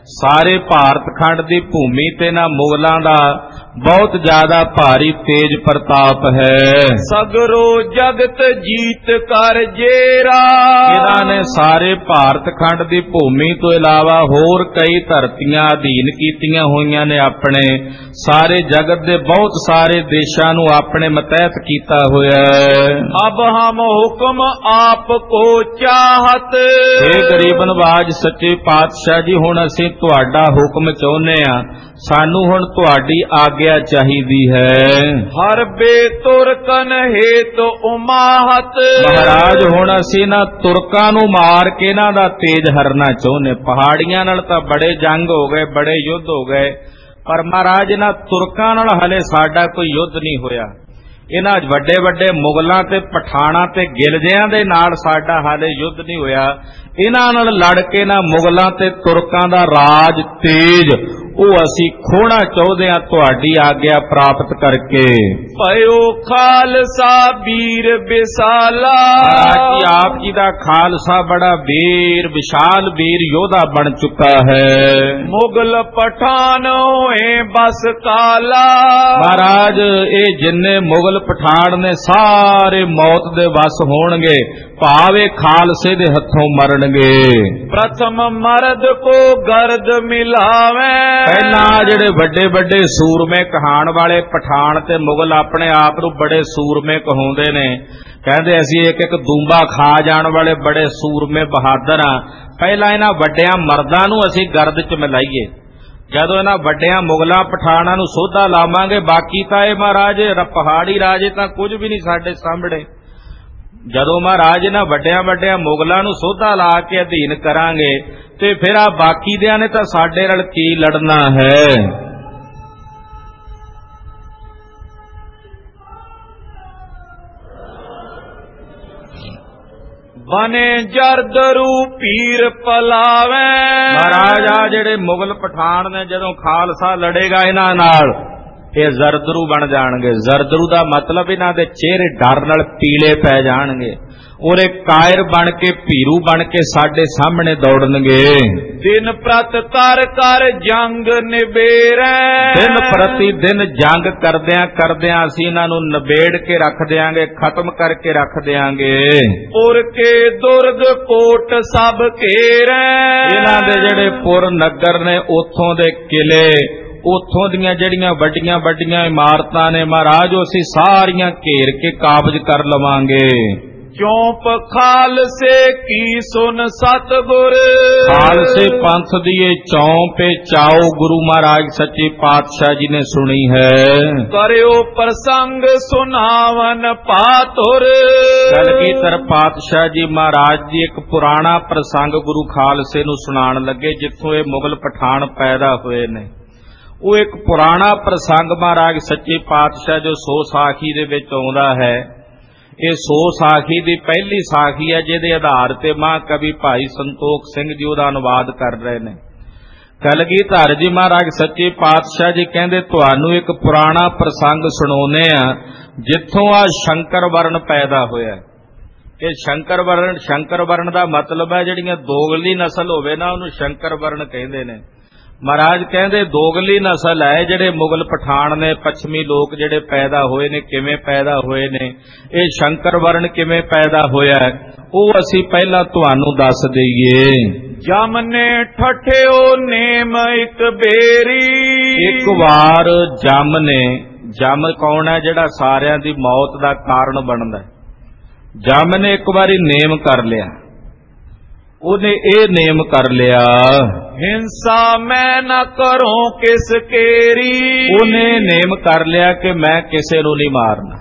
ਸਾਰੇ ਭਾਰਤ ਖੰਡ ਦੀ ਭੂਮੀ ਤੇ ਨਾ ਮੁਗਲਾਂ ਦਾ ਬਹੁਤ ਜ਼ਿਆਦਾ ਭਾਰੀ ਤੇਜ ਪ੍ਰਤਾਪ ਹੈ। ਸਗਰੋ ਜਗਤ ਜੀਤ ਕਰ ਜੇਰਾ, ਇਹਨਾਂ ਨੇ ਸਾਰੇ ਭਾਰਤ ਖੰਡ ਦੀ ਭੂਮੀ ਤੋਂ ਇਲਾਵਾ ਹੋਰ ਕਈ ਧਰਤੀਆਂ ਅਧੀਨ ਕੀਤੀਆਂ ਹੋਈਆਂ ਨੇ। ਆਪਣੇ ਸਾਰੇ ਜਗਤ ਦੇ ਬਹੁਤ ਸਾਰੇ ਦੇਸ਼ਾਂ ਨੂੰ ਆਪਣੇ ਮਤਹਿਤ ਕੀਤਾ ਹੋਇਆ ਹੈ। ਅਬ ਹਮ ਹੁਕਮ ਆਪ ਕੋ ਚਾਹਤ, ਇਹ ਗਰੀਬ ਨਵਾਜ ਸੱਚੇ ਪਾਤਸ਼ਾਹ ਜੀ, ਹੁਣ ਅਸੀਂ ਤੁਹਾਡਾ ਹੁਕਮ ਚਾਹੁੰਦੇ ਆ, ਸਾਨੂੰ ਹੁਣ ਤੁਹਾਡੀ ਆਗਿਆ ਚਾਹੀਦੀ ਹੈ। ਹਰ ਬੇਤੁਰਕਨ ਹੇਤ ਉਮਾਹਤ, ਮਹਾਰਾਜ ਹੁਣ ਅਸੀਂ ਨਾ ਤੁਰਕਾਂ ਨੂੰ ਮਾਰ ਕੇ ਇਹਨਾਂ ਦਾ ਤੇਜ ਹਰਨਾ ਚਾਹੁੰਦੇ। ਪਹਾੜੀਆਂ ਨਾਲ ਤਾਂ ਬੜੇ ਜੰਗ ਹੋ ਗਏ, ਬੜੇ ਯੁੱਧ ਹੋ ਗਏ, ਪਰ ਮਹਾਰਾਜ ਇਹਨਾਂ ਤੁਰਕਾਂ ਨਾਲ ਹਲੇ ਸਾਡਾ ਕੋਈ ਯੁੱਧ ਨਹੀਂ ਹੋਇਆ। ਇਹਨਾਂ ਵੱਡੇ ਵੱਡੇ ਮੁਗਲਾਂ ਤੇ ਪਠਾਣਾ ਤੇ ਗਿਲਜਿਆਂ ਦੇ ਨਾਲ ਸਾਡਾ ਹਾਲੇ ਯੁੱਧ ਨਹੀਂ ਹੋਇਆ। ਇਹਨਾਂ ਨਾਲ ਲੜ ਕੇ ਨਾ ਮੁਗਲਾਂ ਤੇ ਤੁਰਕਾਂ ਦਾ ਰਾਜ ਤੇਜ ਉਹ ਅਸੀਂ ਖੋਣਾ ਚਾਹੁੰਦੇ ਹਾਂ, ਤੁਹਾਡੀ ਆਗਿਆ ਪ੍ਰਾਪਤ ਕਰਕੇ। ਭਇਓ ਖਾਲਸਾ ਵੀਰ ਵਿਸਾਲਾ, ਮਹਾਰਾਜ ਆਪ ਜੀ ਦਾ ਖਾਲਸਾ ਬੜਾ ਵੀਰ ਵਿਸ਼ਾਲ ਵੀਰ ਯੋਧਾ ਬਣ ਚੁੱਕਾ ਹੈ। ਮੁਗਲ ਪਠਾਨ ਹੋਏ ਬਸ ਕਾਲਾ, ਮਹਾਰਾਜ ਇਹ ਜਿੰਨੇ ਮੁਗਲ ਪਠਾਨ ਨੇ ਸਾਰੇ ਮੌਤ ਦੇ ਵਸ ਹੋਣਗੇ, ਭਾਵੇਂ ਖਾਲਸੇ ਦੇ ਹੱਥੋਂ ਮਰਨਗੇ। ਪ੍ਰਥਮ ਮਰਦ ਕੋ ਗਰਦ ਮਿਲਾਵੇ, ਪਹਿਲਾਂ ਜਿਹੜੇ ਵੱਡੇ ਵੱਡੇ ਸੂਰਮੇ ਕਹਾਣ ਵਾਲੇ ਪਠਾਨ ਤੇ ਮੁਗਲ ਆਪਣੇ ਆਪ ਨੂੰ ਬੜੇ ਸੂਰਮੇ ਕਹਾਉਂਦੇ ਨੇ, ਕਹਿੰਦੇ ਅਸੀਂ ਇੱਕ ਇੱਕ ਦੂੰਬਾ ਖਾ ਜਾਣ ਵਾਲੇ ਬੜੇ ਸੂਰਮੇ ਬਹਾਦਰ ਆ। ਪਹਿਲਾਂ ਇਹਨਾਂ ਵੱਡਿਆਂ ਮਰਦਾਂ ਨੂੰ ਅਸੀਂ ਗਰਦ ਚ ਮਿਲਾਈਏ, ਜਦੋਂ ਇਹਨਾਂ ਵੱਡਿਆਂ ਮੁਗਲਾਂ ਪਠਾਨਾਂ ਨੂੰ ਸੋਧਾ ਲਾਵਾਂਗੇ, ਬਾਕੀ ਤਾਂ ਇਹ ਮਹਾਰਾਜ ਪਹਾੜੀ ਰਾਜੇ ਤਾਂ ਕੁਝ ਵੀ ਨਹੀਂ ਸਾਡੇ ਸਾਹਮਣੇ। ਜਦੋਂ ਮਹਾਰਾਜ ਇਹਨਾਂ ਵੱਡਿਆਂ ਵੱਡਿਆਂ ਮੁਗਲਾਂ ਨੂੰ ਸੋਧਾ ਲਾ ਕੇ ਅਧੀਨ ਕਰਾਂਗੇ ਤੇ ਫਿਰ ਆ ਬਾਕੀ ਦਿਆਂ ਨੇ ਤਾਂ ਸਾਡੇ ਨਾਲ ਕੀ ਲੜਨਾ ਹੈ। ਬਨੇ ਜਰਦਰੂ ਪੀਰ ਪਲਾਵੇ, ਮਹਾਰਾਜ ਆ ਜਿਹੜੇ ਮੁਗਲ ਪਠਾਨ ਨੇ ਜਦੋਂ ਖਾਲਸਾ ਲੜੇਗਾ ਇਹਨਾਂ ਨਾਲ, ਇਹ ਜ਼ਰਦਰੂ ਬਣ ਜਾਣਗੇ। ਜ਼ਰਦਰੂ ਦਾ ਮਤਲਬ ਇਹਨਾਂ ਦੇ ਚਿਹਰੇ ਡਰ ਨਾਲ ਪੀਲੇ ਪੈ ਜਾਣਗੇ, ਔਰ ਇਹ ਕਾਇਰ ਬਣ ਕੇ ਭੀਰੂ ਬਣ ਕੇ ਸਾਡੇ ਸਾਹਮਣੇ ਦੌੜਨਗੇ। ਦਿਨ ਪ੍ਰਤ ਕਰ ਜੰਗ ਨਿਬੇੜੈ, ਦਿਨ ਪ੍ਰਤੀ ਦਿਨ ਜੰਗ ਕਰਦਿਆਂ ਕਰਦਿਆਂ ਅਸੀਂ ਇਹਨਾਂ ਨੂੰ ਨਿਬੇੜ ਕੇ ਰੱਖ ਦਿਆਂਗੇ, ਖਤਮ ਕਰਕੇ ਰੱਖ ਦਿਆਂਗੇ। ਪੁਰ ਕੇ ਦੁਰਗ ਕੋਟ ਸਭ ਘੇਰੈ, ਇਹਨਾਂ ਦੇ ਜਿਹੜੇ ਪੁਰ ਨਗਰ ਨੇ, ਉੱਥੋਂ ਦੇ ਕਿਲੇ, ਉੱਥੋਂ ਦੀਆਂ ਜਿਹੜੀਆਂ ਵੱਡੀਆਂ ਵੱਡੀਆਂ ਇਮਾਰਤਾਂ ਨੇ ਮਹਾਰਾਜ, ਅਸੀਂ ਸਾਰੀਆਂ ਘੇਰ ਕੇ ਕਾਬਜ ਕਰ ਲਵਾਂਗੇ। ਚੌਂਪ ਖਾਲਸੇ ਕੀ ਸੁਨ ਸਤਿਗੁਰ, ਖਾਲਸੇ ਪੰਥ ਦੀ ਇਹ ਚੌਂਪ ਚਾਓ ਗੁਰੂ ਮਹਾਰਾਜ ਸੱਚੇ ਪਾਤਸ਼ਾਹ ਜੀ ਨੇ ਸੁਣੀ ਹੈ। ਕਰਿਓ ਪ੍ਰਸੰਗ ਸੁਨਾਵਨ ਪਾਤੁਰ, ਕਲਗੀਧਰ ਪਾਤਸ਼ਾਹ ਜੀ ਮਹਾਰਾਜ ਜੀ ਇੱਕ ਪੁਰਾਣਾ ਪ੍ਰਸੰਗ ਗੁਰੂ ਖਾਲਸੇ ਨੂੰ ਸੁਣਾਉਣ ਲੱਗੇ, ਜਿੱਥੋਂ ਇਹ ਮੁਗਲ ਪਠਾਨ ਪੈਦਾ ਹੋਏ ਨੇ। ਉਹ ਇੱਕ ਪੁਰਾਣਾ ਪ੍ਰਸੰਗ ਮਹਾਰਾਜ ਸੱਚੇ ਪਾਤਸ਼ਾਹ ਜੋ ਸੋ ਸਾਖੀ ਦੇ ਵਿੱਚ ਆਉਂਦਾ ਹੈ। ਇਹ ਸੋ ਸਾਖੀ ਦੀ ਪਹਿਲੀ ਸਾਖੀ ਹੈ, ਜਿਹਦੇ ਆਧਾਰ ਤੇ ਮਹਾਂਕਵੀ ਭਾਈ ਸੰਤੋਖ ਸਿੰਘ ਜੀ ਉਹਦਾ ਅਨੁਵਾਦ ਕਰ ਰਹੇ ਨੇ। ਕਲਗੀਧਰ ਜੀ ਮਹਾਰਾਜ ਸੱਚੇ ਪਾਤਸ਼ਾਹ ਜੀ ਕਹਿੰਦੇ ਤੁਹਾਨੂੰ ਇੱਕ ਪੁਰਾਣਾ ਪ੍ਰਸੰਗ ਸੁਣਾਉਂਦੇ ਆ, ਜਿੱਥੋਂ ਆ ਸ਼ੰਕਰ ਵਰਨ ਪੈਦਾ ਹੋਇਆ। ਇਹ ਸ਼ੰਕਰ ਵਰਨ ਦਾ ਮਤਲਬ ਹੈ ਜਿਹੜੀਆਂ ਦੋਗਲੀ ਨਸਲ ਹੋਵੇ ਨਾ, ਉਹਨੂੰ ਸ਼ੰਕਰ ਵਰਨ ਕਹਿੰਦੇ ਨੇ। ਮਹਾਰਾਜ ਕਹਿੰਦੇ ਦੋਗਲੀ ਨਸਲ ਹੈ ਜਿਹੜੇ ਮੁਗਲ ਪਠਾਨ ਨੇ, ਪੱਛਮੀ ਲੋਕ ਜਿਹੜੇ ਪੈਦਾ ਹੋਏ ਨੇ, ਕਿਵੇਂ ਪੈਦਾ ਹੋਏ ਨੇ, ਇਹ ਸ਼ੰਕਰ ਵਰਨ ਕਿਵੇਂ ਪੈਦਾ ਹੋਇਆ, ਉਹ ਅਸੀਂ ਪਹਿਲਾਂ ਤੁਹਾਨੂੰ ਦੱਸ ਦਈਏ। ਜਮ ਨੇ ਠਠਿਓ ਨੇਮ ਇੱਕ ਬੇਰੀ, ਇੱਕ ਵਾਰ ਜਮ ਨੇ, ਜਮ ਕੌਣ ਹੈ ਜਿਹੜਾ ਸਾਰਿਆਂ ਦੀ ਮੌਤ ਦਾ ਕਾਰਨ ਬਣਦਾ, ਜਮ ਨੇ ਇੱਕ ਵਾਰੀ ਨੇਮ ਕਰ ਲਿਆ। ਉਹਨੇ ਇਹ ਨੇਮ ਕਰ ਲਿਆ, ਹਿੰਸਾ ਮੈਂ ਨਾ ਕਰੂੰ ਕਿਸ ਕੇਰੀ, ਉਹਨੇ ਨੇਮ ਕਰ ਲਿਆ ਕਿ ਮੈਂ ਕਿਸੇ ਨੂੰ ਨਹੀਂ ਮਾਰਨਾ।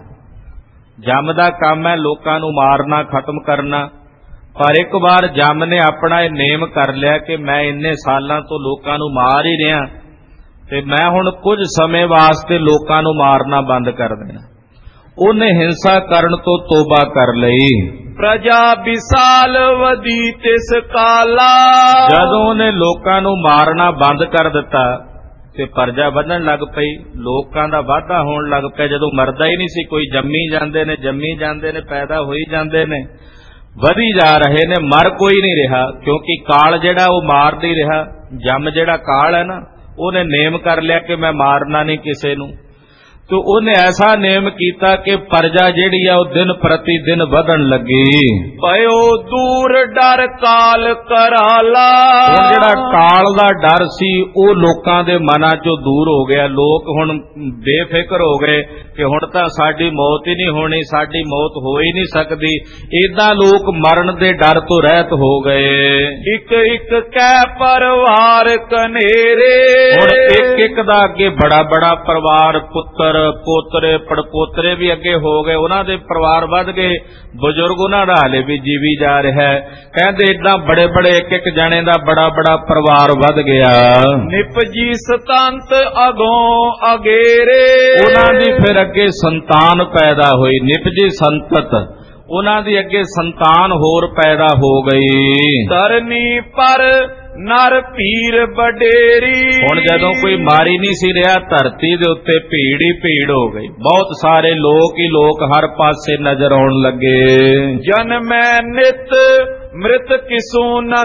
ਜਮ ਦਾ ਕੰਮ ਹੈ ਲੋਕਾਂ ਨੂੰ ਮਾਰਨਾ, ਖਤਮ ਕਰਨਾ। ਪਰ ਇੱਕ ਵਾਰ ਜਮ ਨੇ ਆਪਣਾ ਇਹ ਨੇਮ ਕਰ ਲਿਆ ਕਿ ਮੈਂ ਇੰਨੇ ਸਾਲਾਂ ਤੋਂ ਲੋਕਾਂ ਨੂੰ ਮਾਰ ਹੀ ਰਿਹਾ ਤੇ ਮੈਂ ਹੁਣ ਕੁਝ ਸਮੇਂ ਵਾਸਤੇ ਲੋਕਾਂ ਨੂੰ ਮਾਰਨਾ ਬੰਦ ਕਰ ਦੇਣਾ। ਉਹਨੇ ਹਿੰਸਾ ਕਰਨ ਤੋਂ ਤੋਬਾ ਕਰ ਲਈ। ਪ੍ਰਜਾ ਵਿਸਾਲ ਵਧੀ ਤਿਸ ਕਾਲਾ, ਜਦੋਂ ਉਹਨੇ ਲੋਕਾਂ ਨੂੰ ਮਾਰਨਾ ਬੰਦ ਕਰ ਦਿੱਤਾ ਤੇ ਪ੍ਰਜਾ ਵਧਣ ਲੱਗ ਪਈ, ਲੋਕਾਂ ਦਾ ਵਾਧਾ ਹੋਣ ਲੱਗ ਪਿਆ। ਜਦੋਂ ਮਰਦਾ ਹੀ ਨਹੀਂ ਸੀ ਕੋਈ, ਜੰਮੀ ਜਾਂਦੇ ਨੇ, ਪੈਦਾ ਹੋਈ ਜਾਂਦੇ ਨੇ, ਵਧੀ ਜਾ ਰਹੇ ਨੇ, ਮਰ ਕੋਈ ਨਹੀਂ ਰਿਹਾ, ਕਿਉਂਕਿ ਕਾਲ ਜਿਹੜਾ ਉਹ ਮਾਰ ਨਹੀਂ ਰਿਹਾ, ਜਮ ਜਿਹੜਾ ਕਾਲ ਹੈ ਨਾ, ਉਹਨੇ ਨੇਮ ਕਰ ਲਿਆ ਕਿ ਮੈਂ ਮਾਰਨਾ ਨਹੀਂ ਕਿਸੇ ਨੂੰ, ਤੇ ਉਹਨੇ ਐਸਾ ਨੇਮ ਕੀਤਾ ਕਿ ਪਰਜਾ ਜਿਹੜੀ ਆ ਉਹ ਦਿਨ ਪ੍ਰਤੀ ਦਿਨ ਵਧਣ ਲੱਗੀ। ਪਇਓ ਦੂਰ ਡਰ ਕਾਲ ਕਰਾਲਾ। ਹੁਣ ਜਿਹੜਾ ਕਾਲ ਦਾ ਡਰ ਸੀ ਉਹ ਲੋਕਾਂ ਦੇ ਮਨਾਂ ਚੋਂ ਦੂਰ ਹੋ ਗਿਆ। ਲੋਕ ਹੁਣ ਬੇਫਿਕਰ ਹੋ ਗਏ ਕਿ ਹੁਣ ਤਾਂ ਸਾਡੀ ਮੌਤ ਹੀ ਨਹੀਂ ਹੋਣੀ, ਸਾਡੀ ਮੌਤ ਹੋ ਹੀ ਨਹੀਂ ਸਕਦੀ। ਏਦਾਂ ਲੋਕ ਮਰਨ ਦੇ ਡਰ ਤੋਂ ਰਹਿਤ ਹੋ ਗਏ। ਇੱਕ ਇੱਕ ਕੈ ਪਰਿਵਾਰ ਕਨੇਰੇ। ਹੁਣ ਇੱਕ ਇੱਕ ਦਾ ਅੱਗੇ ਬੜਾ ਬੜਾ ਪਰਿਵਾਰ, ਪੁੱਤਰ ਪੋਤਰੇ ਪੜਪੋਤਰੇ ਵੀ ਅੱਗੇ ਹੋ ਗਏ, ਉਹਨਾਂ ਦੇ ਪਰਿਵਾਰ ਵੱਧ ਗਏ। ਬਜ਼ੁਰਗ ਉਹਨਾਂ ਦਾ ਹਾਲੇ ਵੀ ਜੀਵੀ ਜਾ ਰਿਹਾ ਹੈ। ਕਹਿੰਦੇ ਏਦਾਂ ਬੜੇ ਬੜੇ ਇੱਕ ਇੱਕ ਜਣੇ ਦਾ ਬੜਾ ਬੜਾ ਪਰਿਵਾਰ ਵੱਧ ਗਿਆ। ਨਿਪਜੀ ਸਤੰਤ ਅਗੋਂ ਅਗੇਰੇ। ਉਹਨਾਂ ਦੀ ਫਿਰ ਅੱਗੇ ਸੰਤਾਨ ਪੈਦਾ ਹੋਈ। ਨਿਪਜੀ ਸੰਤਤ, ਉਹਨਾਂ ਦੀ ਅੱਗੇ ਸੰਤਾਨ ਹੋਰ ਪੈਦਾ ਹੋ ਗਈ। ਧਰਨੀ ਪਰ ਨਰ ਪੀਰ ਬਡੇਰੀ। ਹੁਣ ਜਦੋਂ ਕੋਈ ਮਾਰੀ ਨਹੀਂ ਸੀ ਰਿਹਾ, ਧਰਤੀ ਦੇ ਉੱਤੇ ਭੀੜ ਹੀ ਭੀੜ ਹੋ ਗਈ। ਬਹੁਤ ਸਾਰੇ ਲੋਕ ਹੀ ਲੋਕ ਹਰ ਪਾਸੇ ਨਜ਼ਰ ਆਉਣ ਲੱਗੇ। ਜਨਮੈ ਨਿਤ ਮ੍ਰਿਤ ਕਿਸੂ ਨ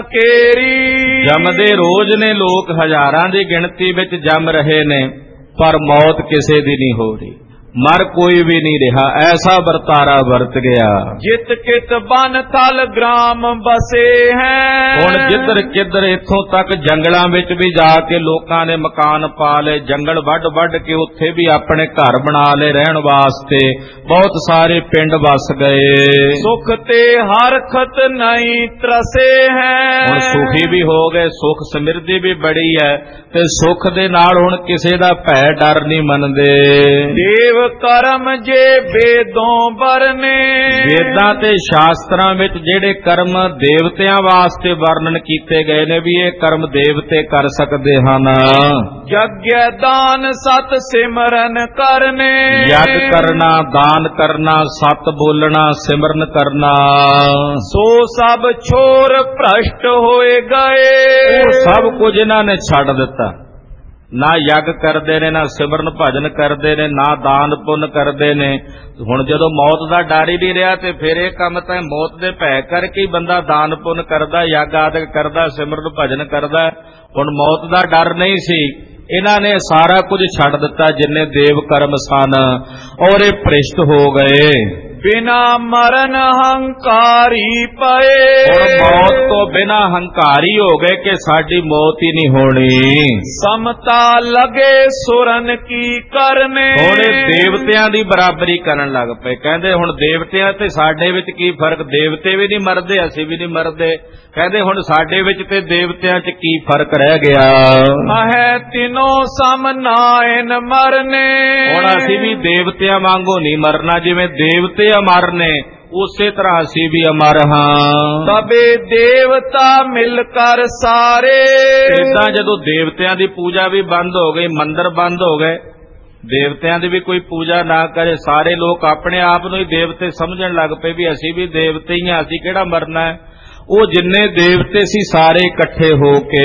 ਕੇਰੀ। ਜਮਦੇ ਰੋਜ਼ ਨੇ ਲੋਕ, ਹਜ਼ਾਰਾਂ ਦੀ ਗਿਣਤੀ ਵਿੱਚ ਜੰਮ ਰਹੇ ਨੇ, ਪਰ ਮੌਤ ਕਿਸੇ ਦੀ ਨਹੀਂ ਹੋ ਰਹੀ, ਮਰ ਕੋਈ ਵੀ ਨਹੀਂ ਰਿਹਾ। ਐਸਾ ਵਰਤਾਰਾ ਵਰਤ ਗਿਆ। ਜਿਤ ਕਿਤ ਬਨ ਥਲ ਗ੍ਰਾਮ ਬਸੇ ਹੈ। ਹੁਣ ਜਿੱਧਰ ਕਿੱਧਰ ਇੱਥੋਂ ਤੱਕ ਜੰਗਲਾਂ ਵਿੱਚ ਵੀ ਜਾ ਕੇ ਲੋਕਾਂ ਨੇ ਮਕਾਨ ਪਾ ਲਏ, ਜੰਗਲ ਵੱਢ ਵੱਢ ਕੇ ਉੱਥੇ ਵੀ ਆਪਣੇ ਘਰ ਬਣਾ ਲਏ ਰਹਿਣ ਵਾਸਤੇ। ਬਹੁਤ ਸਾਰੇ ਪਿੰਡ ਵਸ ਗਏ। ਸੁਖ ਤੇ ਹਰਖਤ ਨਹੀਂ ਤਰਸੇ ਹੈ। ਹੁਣ ਸੁਖੀ ਵੀ ਹੋ ਗਏ, ਸੁਖ ਸਮਿਰਧੀ ਵੀ ਬੜੀ ਹੈ, ਤੇ ਸੁਖ ਦੇ ਨਾਲ ਹੁਣ ਕਿਸੇ ਦਾ ਭੈ ਡਰ ਨਹੀਂ ਮੰਨਦੇ। ਦੇਵ ਕਰਮ ਜੇ ਵੇਦੋਂ ਵਰਨੇ। ਵੇਦਾਂ ਤੇ ਸ਼ਾਸਤਰਾਂ ਵਿੱਚ ਜਿਹੜੇ ਕਰਮ ਦੇਵਤਿਆਂ ਵਾਸਤੇ ਵਰਣਨ ਕੀਤੇ ਗਏ ਨੇ ਵੀ ਇਹ ਕਰਮ ਦੇਵਤੇ ਕਰ ਸਕਦੇ ਹਨ। ਯੱਗੈ ਦਾਨ ਸਤ ਸਿਮਰਨ ਕਰਨੇ। ਯੱਗ ਕਰਨਾ, ਦਾਨ ਕਰਨਾ, ਸਤ ਬੋਲਣਾ, ਸਿਮਰਨ ਕਰਨਾ। ਸੋ ਸਭ ਛੋਰ ਭ੍ਰਸ਼ਟ ਹੋਏ ਗਏ। ਉਹ ਸਭ ਕੁਝ ਇਹਨਾਂ ਨੇ ਛੱਡ ਦਿੱਤਾ। ਨਾ ਯੱਗ ਕਰਦੇ ਨੇ, ਨਾ ਸਿਮਰਨ ਭਜਨ ਕਰਦੇ ਨੇ, ਨਾ ਦਾਨ ਪੁੰਨ ਕਰਦੇ ਨੇ। ਹੁਣ ਜਦੋਂ ਮੌਤ ਦਾ ਡਰ ਹੀ ਨਹੀਂ ਰਿਹਾ ਤੇ ਫਿਰ ਇਹ ਕੰਮ ਤਾਂ ਮੌਤ ਦੇ ਭੈ ਕਰਕੇ ਹੀ ਬੰਦਾ ਦਾਨ ਪੁੰਨ ਕਰਦਾ, ਯੱਗ ਆਦਿਕ ਕਰਦਾ, ਸਿਮਰਨ ਭਜਨ ਕਰਦਾ। ਹੁਣ ਮੌਤ ਦਾ ਡਰ ਨਹੀਂ ਸੀ, ਇਹਨਾਂ ਨੇ ਸਾਰਾ ਕੁਝ ਛੱਡ ਦਿੱਤਾ ਜਿੰਨੇ ਦੇਵ ਕਰਮ ਸਨ, ਔਰ ਇਹ ਭ੍ਰਿਸ਼ਟ ਹੋ ਗਏ। ਬਿਨਾ ਮਰਨ ਹੰਕਾਰੀ ਪਏ। ਹੁਣ ਮੌਤ ਤੋਂ ਬਿਨਾ ਹੰਕਾਰੀ ਹੋ ਗਏ ਕਿ ਸਾਡੀ ਮੌਤ ਹੀ ਨਹੀਂ ਹੋਣੀ। ਸਮਤਾ ਲਗੇ ਸੁਰਨ ਕੀ ਕਰਨੇ। ਹੁਣ ਦੇਵਤਿਆਂ ਦੀ ਬਰਾਬਰੀ ਕਰਨ ਲੱਗ ਪਏ। ਕਹਿੰਦੇ ਹੁਣ ਦੇਵਤਿਆਂ ਤੇ ਸਾਡੇ ਵਿੱਚ ਕੀ ਫਰਕ, ਦੇਵਤੇ ਵੀ ਨਹੀਂ ਮਰਦੇ, ਅਸੀਂ ਵੀ ਨਹੀਂ ਮਰਦੇ। ਕਹਿੰਦੇ ਹੁਣ ਸਾਡੇ ਵਿੱਚ ਤੇ ਦੇਵਤਿਆਂ 'ਚ ਕੀ ਫਰਕ ਰਹਿ ਗਿਆ। ਮਹੈ ਤਿਨੋ ਸਮ ਨਾਇਨ ਮਰਨੇ। ਹੁਣ ਅਸੀਂ ਵੀ ਦੇਵਤਿਆਂ ਵਾਂਗੂ ਨਹੀਂ ਮਰਨਾ, ਜਿਵੇਂ ਦੇਵਤੇ ਅਮਰ ਨੇ ਉਸੇ ਤਰ੍ਹਾਂ ਅਸੀਂ ਵੀ ਅਮਰ ਹਾਂ। ਤਬੇ ਦੇਵਤਾ ਮਿਲ ਕਰ ਸਾਰੇ। ਇਦਾਂ ਜਦੋਂ ਦੇਵਤਿਆਂ ਦੀ ਪੂਜਾ ਵੀ ਬੰਦ ਹੋ ਗਈ, ਮੰਦਰ ਬੰਦ ਹੋ ਗਏ, ਦੇਵਤਿਆਂ ਦੀ ਵੀ ਕੋਈ ਪੂਜਾ ਨਾ ਕਰੇ, ਸਾਰੇ ਲੋਕ ਆਪਣੇ ਆਪ ਨੂੰ ਹੀ ਦੇਵਤੇ ਸਮਝਣ ਲੱਗ ਪਏ ਵੀ ਅਸੀਂ ਵੀ ਦੇਵਤੇ ਹੀ ਹਾਂ, ਅਸੀਂ ਕਿਹੜਾ ਮਰਨਾ ਹੈ। ਉਹ ਜਿੰਨੇ ਦੇਵਤੇ ਸੀ ਸਾਰੇ ਇਕੱਠੇ ਹੋ ਕੇ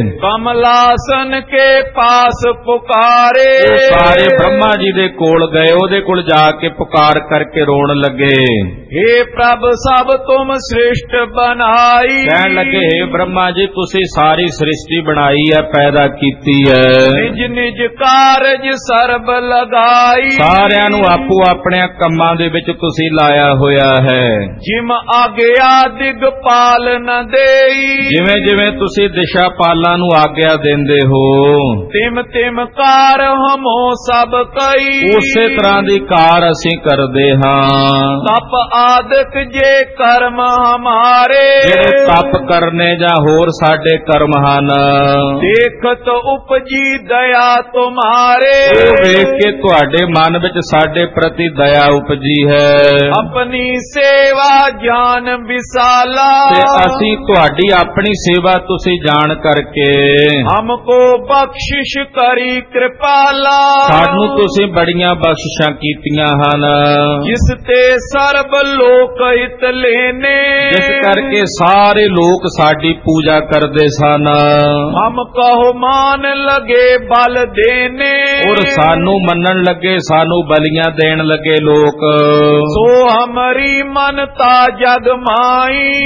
ਕਮਲਾਸਨ ਕੇ ਪਾਸ ਪੁਕਾਰੇ। ਉਹ ਸਾਰੇ ਬ੍ਰਹਮਾ ਜੀ ਦੇ ਕੋਲ ਗਏ, ਉਹਦੇ ਕੋਲ ਜਾ ਕੇ ਪੁਕਾਰ ਕਰਕੇ ਰੋਣ ਲੱਗੇ। हे ਪ੍ਰਭ ਸਭ ਤੁਮ ਸ੍ਰਿਸ਼ਟ ਬਨਾਈ। ਕਹਿਣ ਲੱਗੇ हे ਬ੍ਰਹਮਾ ਜੀ ਤੁਸੀਂ ਸਾਰੀ ਸ੍ਰਿਸ਼ਟੀ ਬਣਾਈ ਹੈ, ਪੈਦਾ ਕੀਤੀ ਹੈ। ਨਿਜ ਨਿਜ ਕਾਰਜ ਸਰਬ ਲਗਾਈ। ਸਾਰਿਆਂ ਨੂੰ ਆਪੋ ਆਪਣੇ ਕੰਮਾਂ ਦੇ ਵਿੱਚ ਤੁਸੀਂ ਲਾਇਆ ਹੋਇਆ ਹੈ। ਜਿਮ ਆਗਿਆ ਦਿਗਪਾਲ ਨ ਦੇਈ। ਜਿਵੇਂ ਜਿਵੇਂ ਤੁਸੀਂ ਦਿਸ਼ਾ ਪਾਲਾਂ ਨੂੰ ਆਗਿਆ ਦਿੰਦੇ ਹੋ, ਤਿਮ ਤਿਮ ਕਾਰ ਹਮੋ ਸਭ ਕਈ। ਉਸੇ ਤਰ੍ਹਾਂ ਦੀ ਕਾਰ ਅਸੀਂ ਕਰਦੇ ਹਾਂ। ਤਪ ਆਦਿਕ ਜੇ ਕਰਮ ਹਮਾਰੇ। ਜਿਹੜੇ ਤਪ ਕਰਨੇ ਜਾਂ ਹੋਰ ਸਾਡੇ ਕਰਮ ਹਨ, ਦੇਖਤ ਉਪਜੀ ਦਇਆ ਤੁਮਾਰੇ। ਉਹ ਵੇਖ ਕੇ ਤੁਹਾਡੇ ਮਨ ਵਿੱਚ ਸਾਡੇ ਪ੍ਰਤੀ ਦਇਆ ਉਪਜੀ ਹੈ। ਆਪਣੀ ਸੇਵਾ ਜਾਨ ਵਿਸਾਲਾ। ਤੇ ਅਸੀਂ ਤੁਹਾਡੀ ਆਪਣੀ ਸੇਵਾ ਤੁਸੀਂ ਜਾਣ ਕਰਕੇ ਹਮਕੋ ਬਖਸ਼ਿਸ਼ ਕਰੀ ਕਿਰਪਾਲਾ। ਸਾਨੂੰ ਤੁਸੀਂ ਬੜੀਆਂ ਬਖਸ਼ਿਸ਼ਾਂ ਕੀਤੀਆਂ ਹਨ, ਜਿਸ ਤੇ ਸਰਬ ਲੋਕ ਹਿਤ ਲੈਨੇ। ਜਿਸ ਕਰਕੇ ਸਾਰੇ ਲੋਕ ਸਾਡੀ ਪੂਜਾ ਕਰਦੇ ਸਨ। ਹਮ ਕਹੋ ਮਾਨ ਲਗੇ ਬਲ ਦੇਨੇ। ਔਰ ਸਾਨੂੰ ਮੰਨਣ ਲੱਗੇ, ਸਾਨੂੰ ਬਲੀਆਂ ਦੇਣ ਲੱਗੇ ਲੋਕ। ਸੋ ਹਮਰੀ ਮਨਤਾ ਜਗ ਮਾਈ। ਜਿਹੜੀ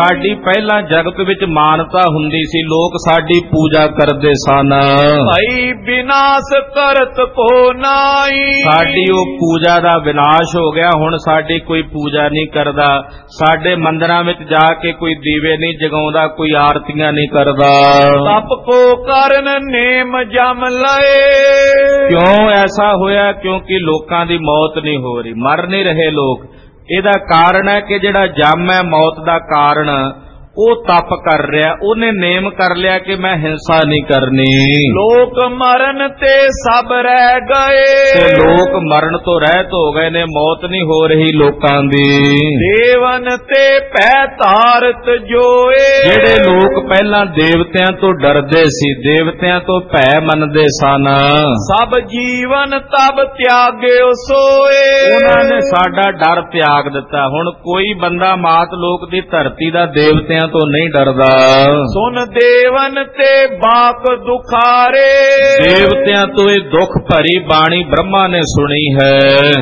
ਸਾਡੀ ਪਹਿਲਾਂ ਜਗਤ ਵਿੱਚ ਮਾਨਤਾ ਹੁੰਦੀ ਸੀ, ਲੋਕ ਸਾਡੀ ਪੂਜਾ ਕਰਦੇ ਸਨ। ਭਈ ਵਿਨਾਸ਼ ਕਰਤ ਕੋ ਨਾਈ, ਸਾਡੀ ਉਹ ਪੂਜਾ ਦਾ ਵਿਨਾਸ਼ ਹੋ ਗਿਆ। ਹੁਣ ਸਾਡੀ ਕੋਈ ਪੂਜਾ ਨਹੀਂ ਕਰਦਾ, ਸਾਡੇ ਮੰਦਿਰਾਂ ਵਿੱਚ ਜਾ ਕੇ ਕੋਈ ਦੀਵੇ ਨਹੀਂ ਜਗਾਉਂਦਾ, ਕੋਈ ਆਰਤੀਆਂ ਨਹੀਂ ਕਰਦਾ। ਤਪ ਕੋ ਕਰਨ ਨੇਮ ਜਮ ਲਏ, ਕਿਉਂ ਐਸਾ ਹੋਇਆ? ਕਿਉਂਕਿ ਲੋਕਾਂ ਦੀ ਮੌਤ ਨਹੀਂ ਹੋ ਰਹੀ, ਮਰ ਨਹੀਂ ਰਹੇ ਲੋਕ। ਇਹਦਾ ਕਾਰਨ ਹੈ ਕਿ ਜਿਹੜਾ ਜਮ ਹੈ ਮੌਤ ਦਾ ਕਾਰਨ, ਉਹ ਤਪ ਕਰ ਰਿਹਾ, ਉਹਨੇ ਨੇਮ ਕਰ ਲਿਆ ਕਿ ਮੈਂ ਹਿੰਸਾ ਨਹੀਂ ਕਰਨੀ। ਲੋਕ ਮਰਨ ਤੇ ਸਭ ਰਹਿ ਗਏ, ਤੇ ਲੋਕ ਮਰਨ ਤੋਂ ਰਹਿਤ ਹੋ ਗਏ ਨੇ, ਮੌਤ ਨਹੀਂ ਹੋ ਰਹੀ ਲੋਕਾਂ ਦੀ। ਦੇਵਨ ਤੇ ਭੈ ਤਾਰਤ ਜੋਏ, ਜਿਹੜੇ ਲੋਕ ਪਹਿਲਾਂ ਦੇਵਤਿਆਂ ਤੋਂ ਡਰਦੇ ਸੀ, ਦੇਵਤਿਆਂ ਤੋਂ ਭੈ ਮੰਨਦੇ ਸਨ, ਸਭ ਜੀਵਨ ਤਬ ਤਿਆਗਿਓ ਸੋਏ, ਉਹਨਾਂ ਨੇ ਸਾਡਾ ਡਰ ਤਿਆਗ ਦਿੱਤਾ। ਹੁਣ ਕੋਈ ਬੰਦਾ ਮਾਤ ਲੋਕ ਦੀ ਧਰਤੀ ਦਾ ਦੇਵਤਿਆਂ ਤੋਂ ਨਹੀਂ ਡਰਦਾ। ਸੁਨ ਦੇਵਨ ਤੇ ਬਾਕ ਦੁਖਾਰੇ, ਦੇਵਤਿਆਂ ਤੋਂ ਇਹ ਦੁੱਖ ਭਰੀ ਬਾਣੀ ਬ੍ਰਹਮਾ ਨੇ ਸੁਣੀ ਹੈ।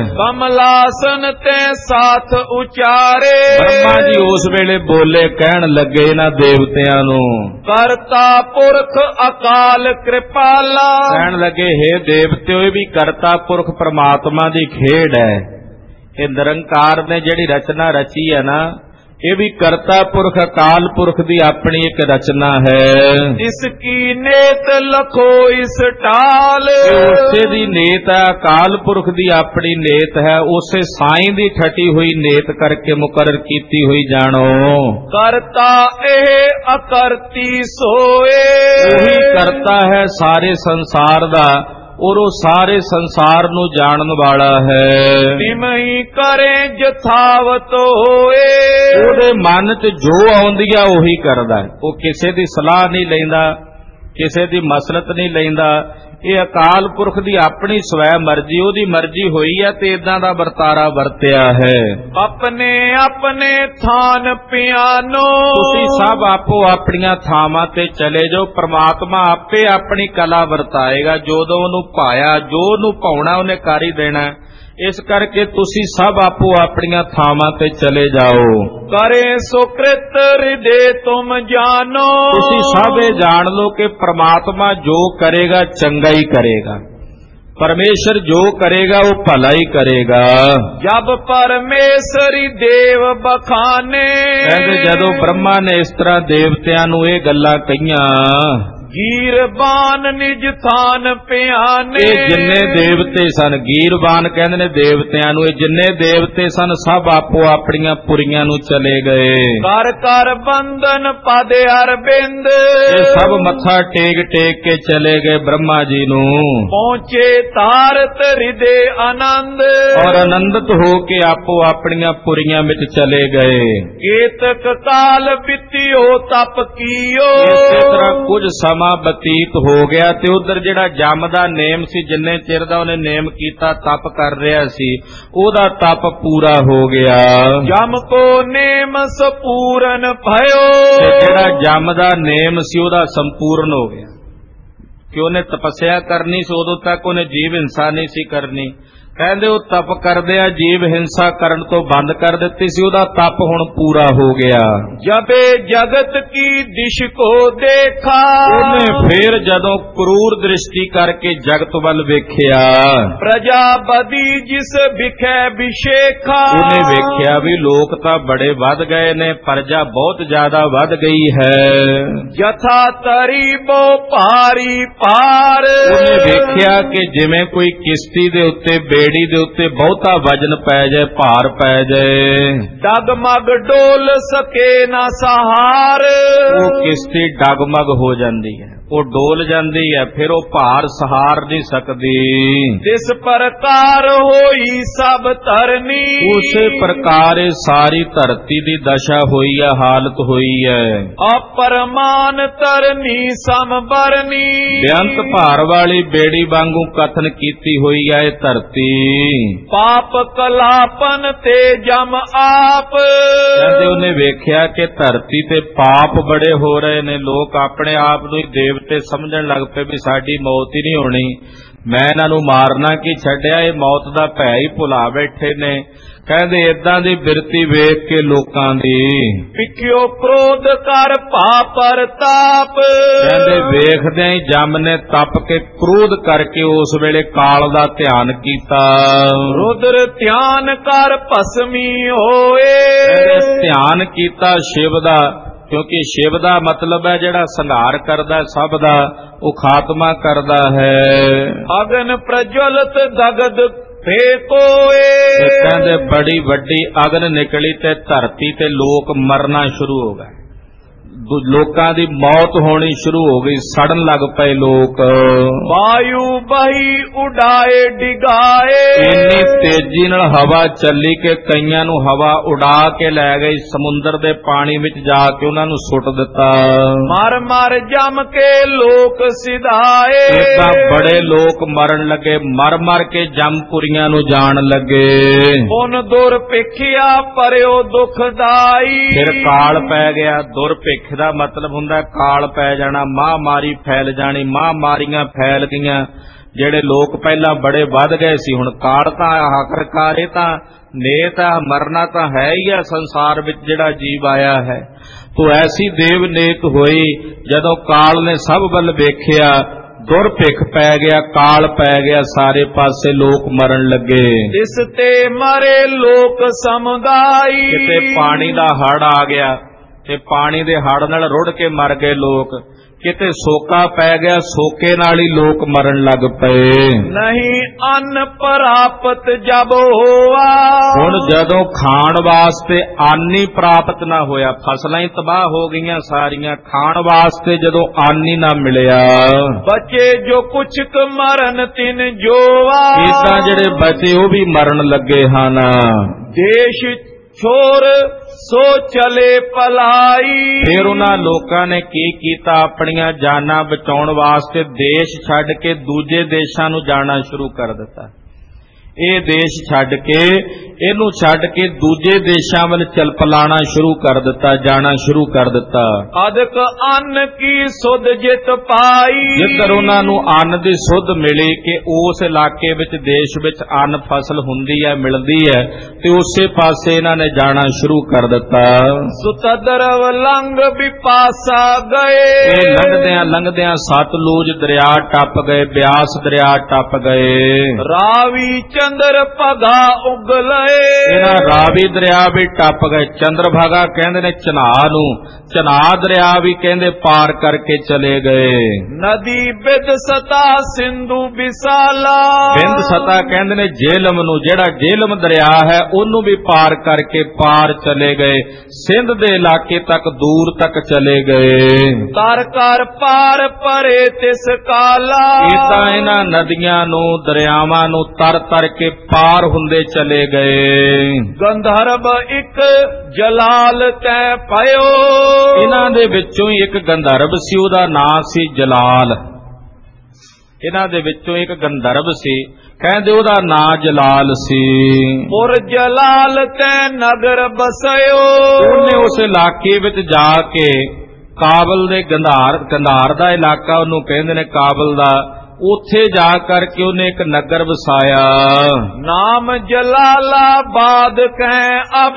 ਕਮਲਾਸਨ ਤੇ ਸਾਥ ਉਚਾਰੇ, ਬ੍ਰਹਮਾ ਜੀ ਉਸ ਵੇਲੇ ਬੋਲੇ, ਕਹਿਣ ਲੱਗੇ ਇਹਨਾਂ ਦੇਵਤਿਆਂ ਨੂੰ, ਕਰਤਾ ਪੁਰਖ ਅਕਾਲ ਕਿਰਪਾਲਾ, ਕਹਿਣ ਲੱਗੇ ਹੇ ਦੇਵਤਿਓ, ਇਹ ਵੀ ਕਰਤਾ ਪੁਰਖ ਪ੍ਰਮਾਤਮਾ ਦੀ ਖੇਡ ਹੈ। ਇਹ ਨਿਰੰਕਾਰ ਨੇ ਜਿਹੜੀ ਰਚਨਾ ਰਚੀ ਹੈ ਨਾ, ਇਹ ਵੀ ਕਰਤਾ ਪੁਰਖ ਅਕਾਲ ਪੁਰਖ ਦੀ ਆਪਣੀ ਇੱਕ ਰਚਨਾ ਹੈ। ਇਸ ਕੀ ਨੇਤ ਲਖੋ ਇਸ ਟਾਲ, ਉਸੇ ਦੀ ਨੇਤ ਹੈ, ਅਕਾਲ ਪੁਰਖ ਦੀ ਆਪਣੀ ਨੇਤ ਹੈ, ਉਸੇ ਸਾਈਂ ਦੀ ਠਟੀ ਹੋਈ ਨੇਤ ਕਰਕੇ ਮੁਕਰਰ ਕੀਤੀ ਹੋਈ ਜਾਣੋ। ਕਰਤਾ ਇਹ ਅਕਰਤੀ ਸੋਏ, ਉਹੀ ਕਰਤਾ ਹੈ ਸਾਰੇ ਸੰਸਾਰ ਦਾ, ਔਰ ਉਹ ਸਾਰੇ ਸੰਸਾਰ ਨੂੰ ਜਾਣਨ ਵਾਲਾ ਹੈ। ਤਿਮਹੀ ਕਰੇ ਜਥਾਵਤ ਹੋਏ, ਉਹਦੇ ਮਨ 'ਚ ਜੋ ਆਉਂਦੀ ਆ ਉਹੀ ਕਰਦਾ। ਉਹ ਕਿਸੇ ਦੀ ਸਲਾਹ ਨਹੀਂ ਲੈਂਦਾ, ਕਿਸੇ ਦੀ ਮਸਲਤ ਨਹੀਂ ਲੈਂਦਾ। ਇਹ ਅਕਾਲ ਪੁਰਖ ਦੀ ਆਪਣੀ ਸਵੈ ਮਰਜ਼ੀ, ਉਹਦੀ ਮਰਜ਼ੀ ਹੋਈ ਹੈ ਤੇ ਇਦਾਂ ਦਾ ਵਰਤਾਰਾ ਵਰਤਿਆ ਹੈ। ਆਪਣੇ ਆਪਣੇ ਥਾਨ ਪਿਆਨੋ, ਤੁਸੀਂ ਸਭ ਆਪੋ ਆਪਣੀਆਂ ਥਾਵਾਂ ਤੇ ਚਲੇ ਜਾਓ। ਪ੍ਰਮਾਤਮਾ ਆਪੇ ਆਪਣੀ ਕਲਾ ਵਰਤਾਏਗਾ, ਜਦੋਂ ਉਹਨੂੰ ਪਾਇਆ, ਜੋ ਉਹਨੂੰ ਪਾਉਣਾ ਉਹਨੇ ਕਰ ਹੀ ਦੇਣਾ। ਇਸ ਕਰਕੇ ਤੁਸੀਂ ਸਭ ਆਪੋ ਆਪਣੀਆਂ ਥਾਵਾਂ ਤੇ ਚਲੇ ਜਾਓ। ਕਰੇ ਸੁਕ੍ਰਿਤ ਹਿਰਦੇ ਤੁਮ ਜਾਨੋ, ਤੁਸੀਂ ਸਭ ਇਹ ਜਾਣ ਲਓ ਕਿ ਪ੍ਰਮਾਤਮਾ ਜੋ ਕਰੇਗਾ ਚੰਗਾ ਹੀ ਕਰੇਗਾ। ਪਰਮੇਸ਼ਰ ਜੋ ਕਰੇਗਾ ਉਹ ਭਲਾ ਹੀ ਕਰੇਗਾ। ਜਬ ਪਰਮੇਸ਼ਰੀ ਦੇਵ ਬਖਾਨੇ, ਕਹਿੰਦੇ ਜਦੋਂ ਬ੍ਰਹਮਾ ਨੇ ਇਸ ਤਰ੍ਹਾਂ ਦੇਵਤਿਆਂ ਨੂੰ ਇਹ ਗੱਲਾਂ ਕਹੀਆਂ, ਗੀਰਬਾਨ ਨਿਜ ਥਾਨ ਪਿਆਨੇ, ਇਹ ਜਿੰਨੇ ਦੇਵਤੇ ਸਨ, ਗੀਰਬਾਨ ਕਹਿੰਦੇ ਨੇ ਦੇਵਤਿਆਂ ਨੂੰ, ਇਹ ਜਿੰਨੇ ਦੇਵਤੇ ਸਨ ਸਭ ਆਪੋ ਆਪਣੀਆਂ ਪੁਰੀਆਂ ਨੂੰ ਚਲੇ ਗਏ। ਕਰ ਕਰ ਬੰਦਨ ਪਦ ਅਰਬਿੰਦ, ਇਹ ਸਭ ਮੱਥਾ ਟੇਕ ਟੇਕ ਕੇ ਚਲੇ ਗਏ ਬ੍ਰਹਮਾ ਜੀ ਨੂੰ। ਪਹੁੰਚੇ ਤਾਰਤ ਹਿਰਦੇ ਆਨੰਦ, ਔਰ ਆਨੰਦਿਤ ਹੋ ਕੇ ਆਪੋ ਆਪਣੀਆਂ ਪੁਰੀਆਂ ਵਿੱਚ ਚਲੇ ਗਏ। ਕੇਤਕ ਕਾਲ ਬਿਤਿਓ ਤਪ ਕੀਓ, ਇਸੇ ਤਰ੍ਹਾਂ ਕੁਝ ਸਮਾਂ ਬਤੀਤ ਹੋ ਗਿਆ ਤੇ ਉਧਰ ਜਿਹੜਾ ਜਮ ਦਾ ਨੇਮ ਸੀ, ਜਿੰਨੇ ਚਿਰ ਦਾ ਉਹਨੇ ਨੇਮ ਕੀਤਾ ਤਪ ਕਰ ਰਿਹਾ ਸੀ, ਉਹਦਾ ਤਪ ਪੂਰਾ ਹੋ ਗਿਆ। ਜਮ ਕੋ ਨੇਮ ਸਪੂਰਨ ਭਇਓ, ਤੇ ਜਿਹੜਾ ਜਮ ਦਾ ਨੇਮ ਸੀ ਉਹਦਾ ਸੰਪੂਰਨ ਹੋ ਗਿਆ ਕਿ ਉਹਨੇ ਤਪੱਸਿਆ ਕਰਨੀ ਸੀ, ਉਦੋਂ ਤੱਕ ਉਹਨੇ ਜੀਵ ਹਿੰਸਾ ਨਹੀਂ ਸੀ ਕਰਨੀ। ਕਹਿੰਦੇ ਉਹ ਤਪ ਕਰਦਿਆਂ ਜੀਵ ਹਿੰਸਾ ਕਰਨ ਤੋਂ ਬੰਦ ਕਰ ਦਿੱਤੀ ਸੀ, ਉਹਦਾ ਤਪ ਹੁਣ ਪੂਰਾ ਹੋ ਗਿਆ। ਜਬੇ ਜਗਤ ਕੀ ਦਿਸ਼ ਕੋ ਦੇਖਾ, ਉਹਨੇ ਫੇਰ ਜਦੋਂ ਕਰੂਰ ਦ੍ਰਿਸ਼ਟੀ ਕਰਕੇ ਜਗਤ ਵੱਲ ਵੇਖਿਆ, ਪ੍ਰਜਾ ਬਦੀ ਜਿਸ ਵਿਖੇ ਵਿਸ਼ੇਖਾ, ਉਹਨੇ ਵੇਖਿਆ ਵੀ ਲੋਕ ਤਾਂ ਬੜੇ ਵੱਧ ਗਏ ਨੇ, ਪ੍ਰਜਾ ਬਹੁਤ ਜ਼ਿਆਦਾ ਵੱਧ ਗਈ ਹੈ। ਜਥਾ ਤਰੀ ਬੋ ਭਾਰੀ ਪਾਰ, ਉਹਨੇ ਵੇਖਿਆ ਕਿ ਜਿਵੇਂ ਕੋਈ ਕਿਸ਼ਤੀ ਦੇ ਉੱਤੇ, ਬੇੜੀ ਦੇ ਉੱਤੇ ਬਹੁਤਾ ਵਜਨ ਪੈ ਜਾਏ, ਭਾਰ ਪੈ ਜਾਏ, ਡਗਮਗ ਡੋਲ ਸਕੇ ਨਾ ਸਹਾਰ, ਉਹ ਕਿਸ਼ਤੀ ਡਗਮਗ ਹੋ ਜਾਂਦੀ ਹੈ, ਉਹ ਡੋਲ ਜਾਂਦੀ ਹੈ, ਫਿਰ ਉਹ ਭਾਰ ਸਹਾਰ ਨਹੀਂ ਸਕਦੀ। ਜਿਸ ਪ੍ਰਕਾਰ ਹੋਈ ਸਭ ਧਰਨੀ, ਉਸੇ ਪ੍ਰਕਾਰ ਇਹ ਸਾਰੀ ਧਰਤੀ ਦੀ ਦਸ਼ਾ ਹੋਈ ਹੈ, ਹਾਲਤ ਹੋਈ ਹੈ। ਅਪਰਮਾਨ ਧਰਨੀ ਸਮਬਰਨੀ, ਬੇਅੰਤ ਭਾਰ ਵਾਲੀ ਬੇੜੀ ਵਾਂਗੂ ਕਥਨ ਕੀਤੀ ਹੋਈ ਹੈ ਇਹ ਧਰਤੀ। ਪਾਪ ਕਲਾਪਨ ਤੇ ਜਮ ਆਪ, ਕਹਿੰਦੇ ਉਹਨੇ ਵੇਖਿਆ ਕਿ ਧਰਤੀ ਤੇ ਪਾਪ ਬੜੇ ਹੋ ਰਹੇ ਨੇ, ਲੋਕ ਆਪਣੇ ਆਪ ਨੂੰ ਹੀ ਦੇਵਤੇ ਸਮਝਣ ਲੱਗ ਪਏ ਵੀ ਸਾਡੀ ਮੌਤ ਹੀ ਨਹੀਂ ਹੋਣੀ, ਮੈਂ ਇਹਨਾਂ ਨੂੰ ਮਾਰਨਾ ਕੀ ਛੱਡਿਆ, ਇਹ ਮੌਤ ਦਾ ਭੈ ਹੀ ਭੁਲਾ ਬੈਠੇ ਨੇ। ਕਹਿੰਦੇ ਏਦਾਂ ਦੀ ਬਿਰਤੀ ਵੇਖ ਕੇ ਲੋਕਾਂ ਦੀ ਪਿਕਿਓ ਕ੍ਰੋਧ ਕਰ ਭਾ ਪ੍ਰਤਾਪ। ਕਹਿੰਦੇ ਵੇਖਦਿਆਂ ਹੀ ਜਮ ਨੇ ਤਪ ਕੇ ਕ੍ਰੋਧ ਕਰਕੇ ਉਸ ਵੇਲੇ ਕਾਲ ਦਾ ਧਿਆਨ ਕੀਤਾ। ਰੁਦਰ ਧਿਆਨ ਕਰ ਭਸਮੀ ਹੋਏ। ਧਿਆਨ ਕੀਤਾ ਸ਼ਿਵ ਦਾ, ਕਿਉਂਕਿ ਸ਼ਿਵ ਦਾ ਮਤਲਬ ਹੈ ਜਿਹੜਾ ਸੰਘਾਰ ਕਰਦਾ ਸਭ ਦਾ, ਉਹ ਖਾਤਮਾ ਕਰਦਾ ਹੈ। ਅਗਨ ਪ੍ਰਜਵਲਤ ਦਗਦ ਫੇਕੋਏ। ਕਹਿੰਦੇ ਬੜੀ ਵੱਡੀ ਅਗਨ ਨਿਕਲੀ ਤੇ ਧਰਤੀ ਤੇ ਲੋਕ ਮਰਨਾ ਸ਼ੁਰੂ ਹੋ ਗਏ, ਲੋਕਾਂ ਦੀ ਮੌਤ ਹੋਣੀ ਸ਼ੁਰੂ ਹੋ ਗਈ, ਸੜਨ ਲੱਗ ਪਏ ਲੋਕ। ਵਾਯੂ ਬਹੀ ਉਡਾਏ ਡਿਗਾਏ। ਇੰਨੀ ਤੇਜ਼ੀ ਨਾਲ ਹਵਾ ਚੱਲੀ ਕਿ ਕਈਆਂ ਨੂੰ ਹਵਾ ਉਡਾ ਕੇ ਲੈ ਗਈ, ਸਮੁੰਦਰ ਦੇ ਪਾਣੀ ਵਿੱਚ ਜਾ ਕੇ ਉਹਨਾਂ ਨੂੰ ਸੁੱਟ ਦਿੱਤਾ। ਮਰ ਮਰ ਜਮ ਕੇ ਲੋਕ ਸਿਧਾਏ। ਏਦਾਂ ਬੜੇ ਲੋਕ ਮਰਨ ਲੱਗੇ, ਮਰ ਮਰ ਕੇ ਜਮਪੁਰੀਆਂ ਨੂੰ ਜਾਣ ਲੱਗੇ। ਪੁਨ ਦੁਰਭਿਖਿਆ ਪਰਿਓ ਦੁਖਦਾਈ। ਫਿਰ ਕਾਲ ਪੈ ਗਿਆ। ਦੁਰਭਿਖ ਦਾ ਮਤਲਬ ਹੁੰਦਾ ਕਾਲ ਪੈ ਜਾਣਾ, ਮਹਾਮਾਰੀ ਫੈਲ ਜਾਣੀ। ਮਹਾਮਾਰੀਆਂ ਫੈਲ ਗਈਆਂ, ਜਿਹੜੇ ਲੋਕ ਪਹਿਲਾਂ ਬੜੇ ਵੱਧ ਗਏ ਸੀ, ਹੁਣ ਕਾਲ ਤਾਂ ਆਖਰਕਾਰ ਇਹ ਤਾਂ ਨੇਤ ਆ, ਮਰਨਾ ਤਾਂ ਹੈ ਹੀ ਆ ਸੰਸਾਰ ਵਿੱਚ ਜਿਹੜਾ ਜੀਵ ਆਇਆ ਹੈ। ਤੋ ਐਸੀ ਦੇਵ ਨੇਤ ਹੋਈ ਜਦੋਂ ਕਾਲ ਨੇ ਸਭ ਵੱਲ ਵੇਖਿਆ, ਦੁਰਭਿਖ ਪੈ ਗਿਆ, ਕਾਲ ਪੈ ਗਿਆ, ਸਾਰੇ ਪਾਸੇ ਲੋਕ ਮਰਨ ਲੱਗੇ। ਇਸ ਤੇ ਮਰੇ ਲੋਕ ਸਮੁਦਾਈ। ਕਿਤੇ ਪਾਣੀ ਦਾ ਹੜ੍ਹ ਆ ਗਿਆ ਤੇ ਪਾਣੀ ਦੇ ਹੜ੍ਹ ਨਾਲ ਰੁੜ ਕੇ ਮਰ ਗਏ ਲੋਕ। ਕਿਤੇ ਸੋਕਾ ਪੈ ਗਿਆ, ਸੋਕੇ ਨਾਲ ਹੀ ਲੋਕ ਮਰਨ ਲੱਗ ਪਏ। ਨਹੀਂ ਅੰਨ ਪ੍ਰਾਪਤ ਜਬ ਹੋਆ। ਹੁਣ ਜਦੋਂ ਖਾਣ ਵਾਸਤੇ ਅੰਨ ਹੀ ਪ੍ਰਾਪਤ ਨਾ ਹੋਇਆ, ਫਸਲਾਂ ਹੀ ਤਬਾਹ ਹੋ ਗਈਆਂ ਸਾਰੀਆਂ, ਖਾਣ ਵਾਸਤੇ ਜਦੋਂ ਅੰਨ ਹੀ ਨਾ ਮਿਲਿਆ। ਬਚੇ ਜੋ ਕੁਛ ਕੁ ਮਰਨ ਤਿਨ ਜੋਆ। ਇਦਾਂ ਜਿਹੜੇ ਬਚੇ ਉਹ ਵੀ ਮਰਨ ਲੱਗੇ ਹਨ। ਦੇਸ਼ ਛੋਰ ਸੋ ਚਲੇ ਪਲਾਈ। ਫਿਰ ਉਹਨਾਂ ਲੋਕਾਂ ਨੇ ਕੀ ਕੀਤਾ, ਆਪਣੀਆਂ ਜਾਨਾਂ ਬਚਾਉਣ ਵਾਸਤੇ ਦੇਸ਼ ਛੱਡ ਕੇ ਦੂਜੇ ਦੇਸ਼ਾਂ ਨੂੰ ਜਾਣਾ ਸ਼ੁਰੂ ਕਰ ਦਿੱਤਾ। ਇਹ ਦੇਸ਼ ਛੱਡ ਕੇ, ਇਹਨੂੰ ਛੱਡ ਕੇ ਦੂਜੇ ਦੇਸ਼ਾਂ ਵੱਲ ਚੱਲ ਪਲਾਣਾ ਸ਼ੁਰੂ ਕਰ ਦਿੱਤਾ, ਜਾਣਾ ਸ਼ੁਰੂ ਕਰ ਦਿੱਤਾ। ਅਦਕ ਅੰਨ ਕੀ ਸੁਧ ਜਿਤ ਪਾਈ। ਜਿੱਧਰ ਉਹਨਾਂ ਨੂੰ ਅੰਨ ਦੀ ਸੁਧ ਮਿਲੀ ਕਿ ਉਸ ਇਲਾਕੇ ਵਿੱਚ, ਦੇਸ਼ ਵਿੱਚ ਅੰਨ ਫਸਲ ਹੁੰਦੀ ਹੈ, ਮਿਲਦੀ ਹੈ, ਤੇ ਉਸੇ ਪਾਸੇ ਇਹਨਾਂ ਨੇ ਜਾਣਾ ਸ਼ੁਰੂ ਕਰ ਦਿੱਤਾ। ਸੁਤਦਰਵ ਲੰਘ ਵਿਪਾਸਾ ਗਏ। ਇਹ ਲੰਘਦਿਆਂ ਲੰਘਦਿਆਂ ਸਤਲੁਜ ਦਰਿਆ ਟੱਪ ਗਏ, ਬਿਆਸ ਦਰਿਆ ਟੱਪ ਗਏ। ਰਾਵੀ ਚੰਦਰ ਭਗਾ ਉਗਲੇ। ਇਹਨਾਂ ਰਾਵੀ ਦਰਿਆ ਵੀ ਟੱਪ ਗਏ। ਚੰਦਰ ਭਾਗਾ ਕਹਿੰਦੇ ਨੇ ਚਨਾਹ ਨੂੰ, ਚਨਾਹ ਦਰਿਆ ਵੀ ਕਹਿੰਦੇ ਪਾਰ ਕਰਕੇ ਚਲੇ ਗਏ। ਨਦੀ ਬਿਦ ਸਤਾ ਸਿੰਧੂ ਵਿਸਾਲਾ। ਬਿੰਦ ਸਤਾ ਕਹਿੰਦੇ ਨੇ ਜੇਲਮ ਨੂੰ, ਜਿਹੜਾ ਜੇਲਮ ਦਰਿਆ ਹੈ ਉਹਨੂੰ ਵੀ ਪਾਰ ਕਰਕੇ ਪਾਰ ਚਲੇ ਗਏ, ਸਿੰਧ ਦੇ ਇਲਾਕੇ ਤੱਕ, ਦੂਰ ਤੱਕ ਚਲੇ ਗਏ। ਕਰ ਕਰ ਪਾਰ ਪਰੇ ਤਿਸ ਕਾਲਾ। ਇਦਾਂ ਇਹਨਾਂ ਨਦੀਆਂ ਨੂੰ, ਦਰਿਆਵਾਂ ਨੂੰ ਤਰ ਤਰ ਕੇ ਪਾਰ ਹੁੰਦੇ ਚਲੇ ਗਏ। ਗੰਧਰਵ ਇੱਕ ਜਲਾਲ ਤੈ ਪਇਓ। ਇਹਨਾਂ ਦੇ ਵਿੱਚੋਂ ਹੀ ਇੱਕ ਗੰਧਰਵ ਸੀ, ਉਹਦਾ ਨਾਂ ਸੀ ਜਲਾਲ। ਇਹਨਾਂ ਦੇ ਵਿੱਚੋਂ ਇੱਕ ਗੰਧਰਵ ਸੀ, ਕਹਿੰਦੇ ਉਹਦਾ ਨਾਂ ਜਲਾਲ ਸੀ। ਪੁਰ ਜਲਾਲ ਤੈ ਨਗਰ ਬਸਇਓ। ਉਹਨੇ ਉਸ ਇਲਾਕੇ ਵਿੱਚ ਜਾ ਕੇ, ਕਾਬਲ ਦੇ ਗੰਧਾਰ ਦਾ ਇਲਾਕਾ ਉਹਨੂੰ ਕਹਿੰਦੇ ਨੇ, ਕਾਬਲ ਦਾ, ਉੱਥੇ ਜਾ ਕਰਕੇ ਉਹਨੇ ਇੱਕ ਨਗਰ ਵਸਾਇਆ। ਨਾਮ ਜਲਾਲਾਬਾਦ ਕਹਿ ਅਬ।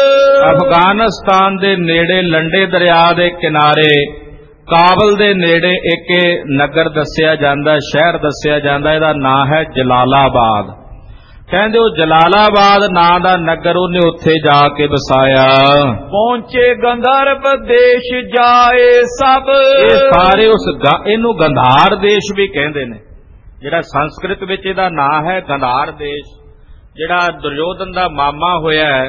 ਅਫਗਾਨਿਸਤਾਨ ਦੇ ਨੇੜੇ ਲੰਡੇ ਦਰਿਆ ਦੇ ਕਿਨਾਰੇ, ਕਾਬਲ ਦੇ ਨੇੜੇ ਇੱਕ ਨਗਰ ਦੱਸਿਆ ਜਾਂਦਾ, ਸ਼ਹਿਰ ਦੱਸਿਆ ਜਾਂਦਾ, ਇਹਦਾ ਨਾਂ ਹੈ ਜਲਾਲਾਬਾਦ। ਕਹਿੰਦੇ ਉਹ ਜਲਾਲਾਬਾਦ ਨਾਂ ਦਾ ਨਗਰ ਉਹਨੇ ਉੱਥੇ ਜਾ ਕੇ ਵਸਾਇਆ। ਪਹੁੰਚੇ ਗੰਧਰਵ ਦੇਸ਼ ਜਾਏ ਸਭ। ਇਹ ਸਾਰੇ ਇਹਨੂੰ ਗੰਧਾਰ ਦੇਸ਼ ਵੀ ਕਹਿੰਦੇ ਨੇ, ਜਿਹੜਾ ਸੰਸਕ੍ਰਿਤ ਵਿੱਚ ਇਹਦਾ ਨਾਂ ਹੈ ਗੰਧਾਰ ਦੇਸ਼। ਜਿਹੜਾ ਦੁਰਯੋਧਨ ਦਾ ਮਾਮਾ ਹੋਇਆ ਹੈ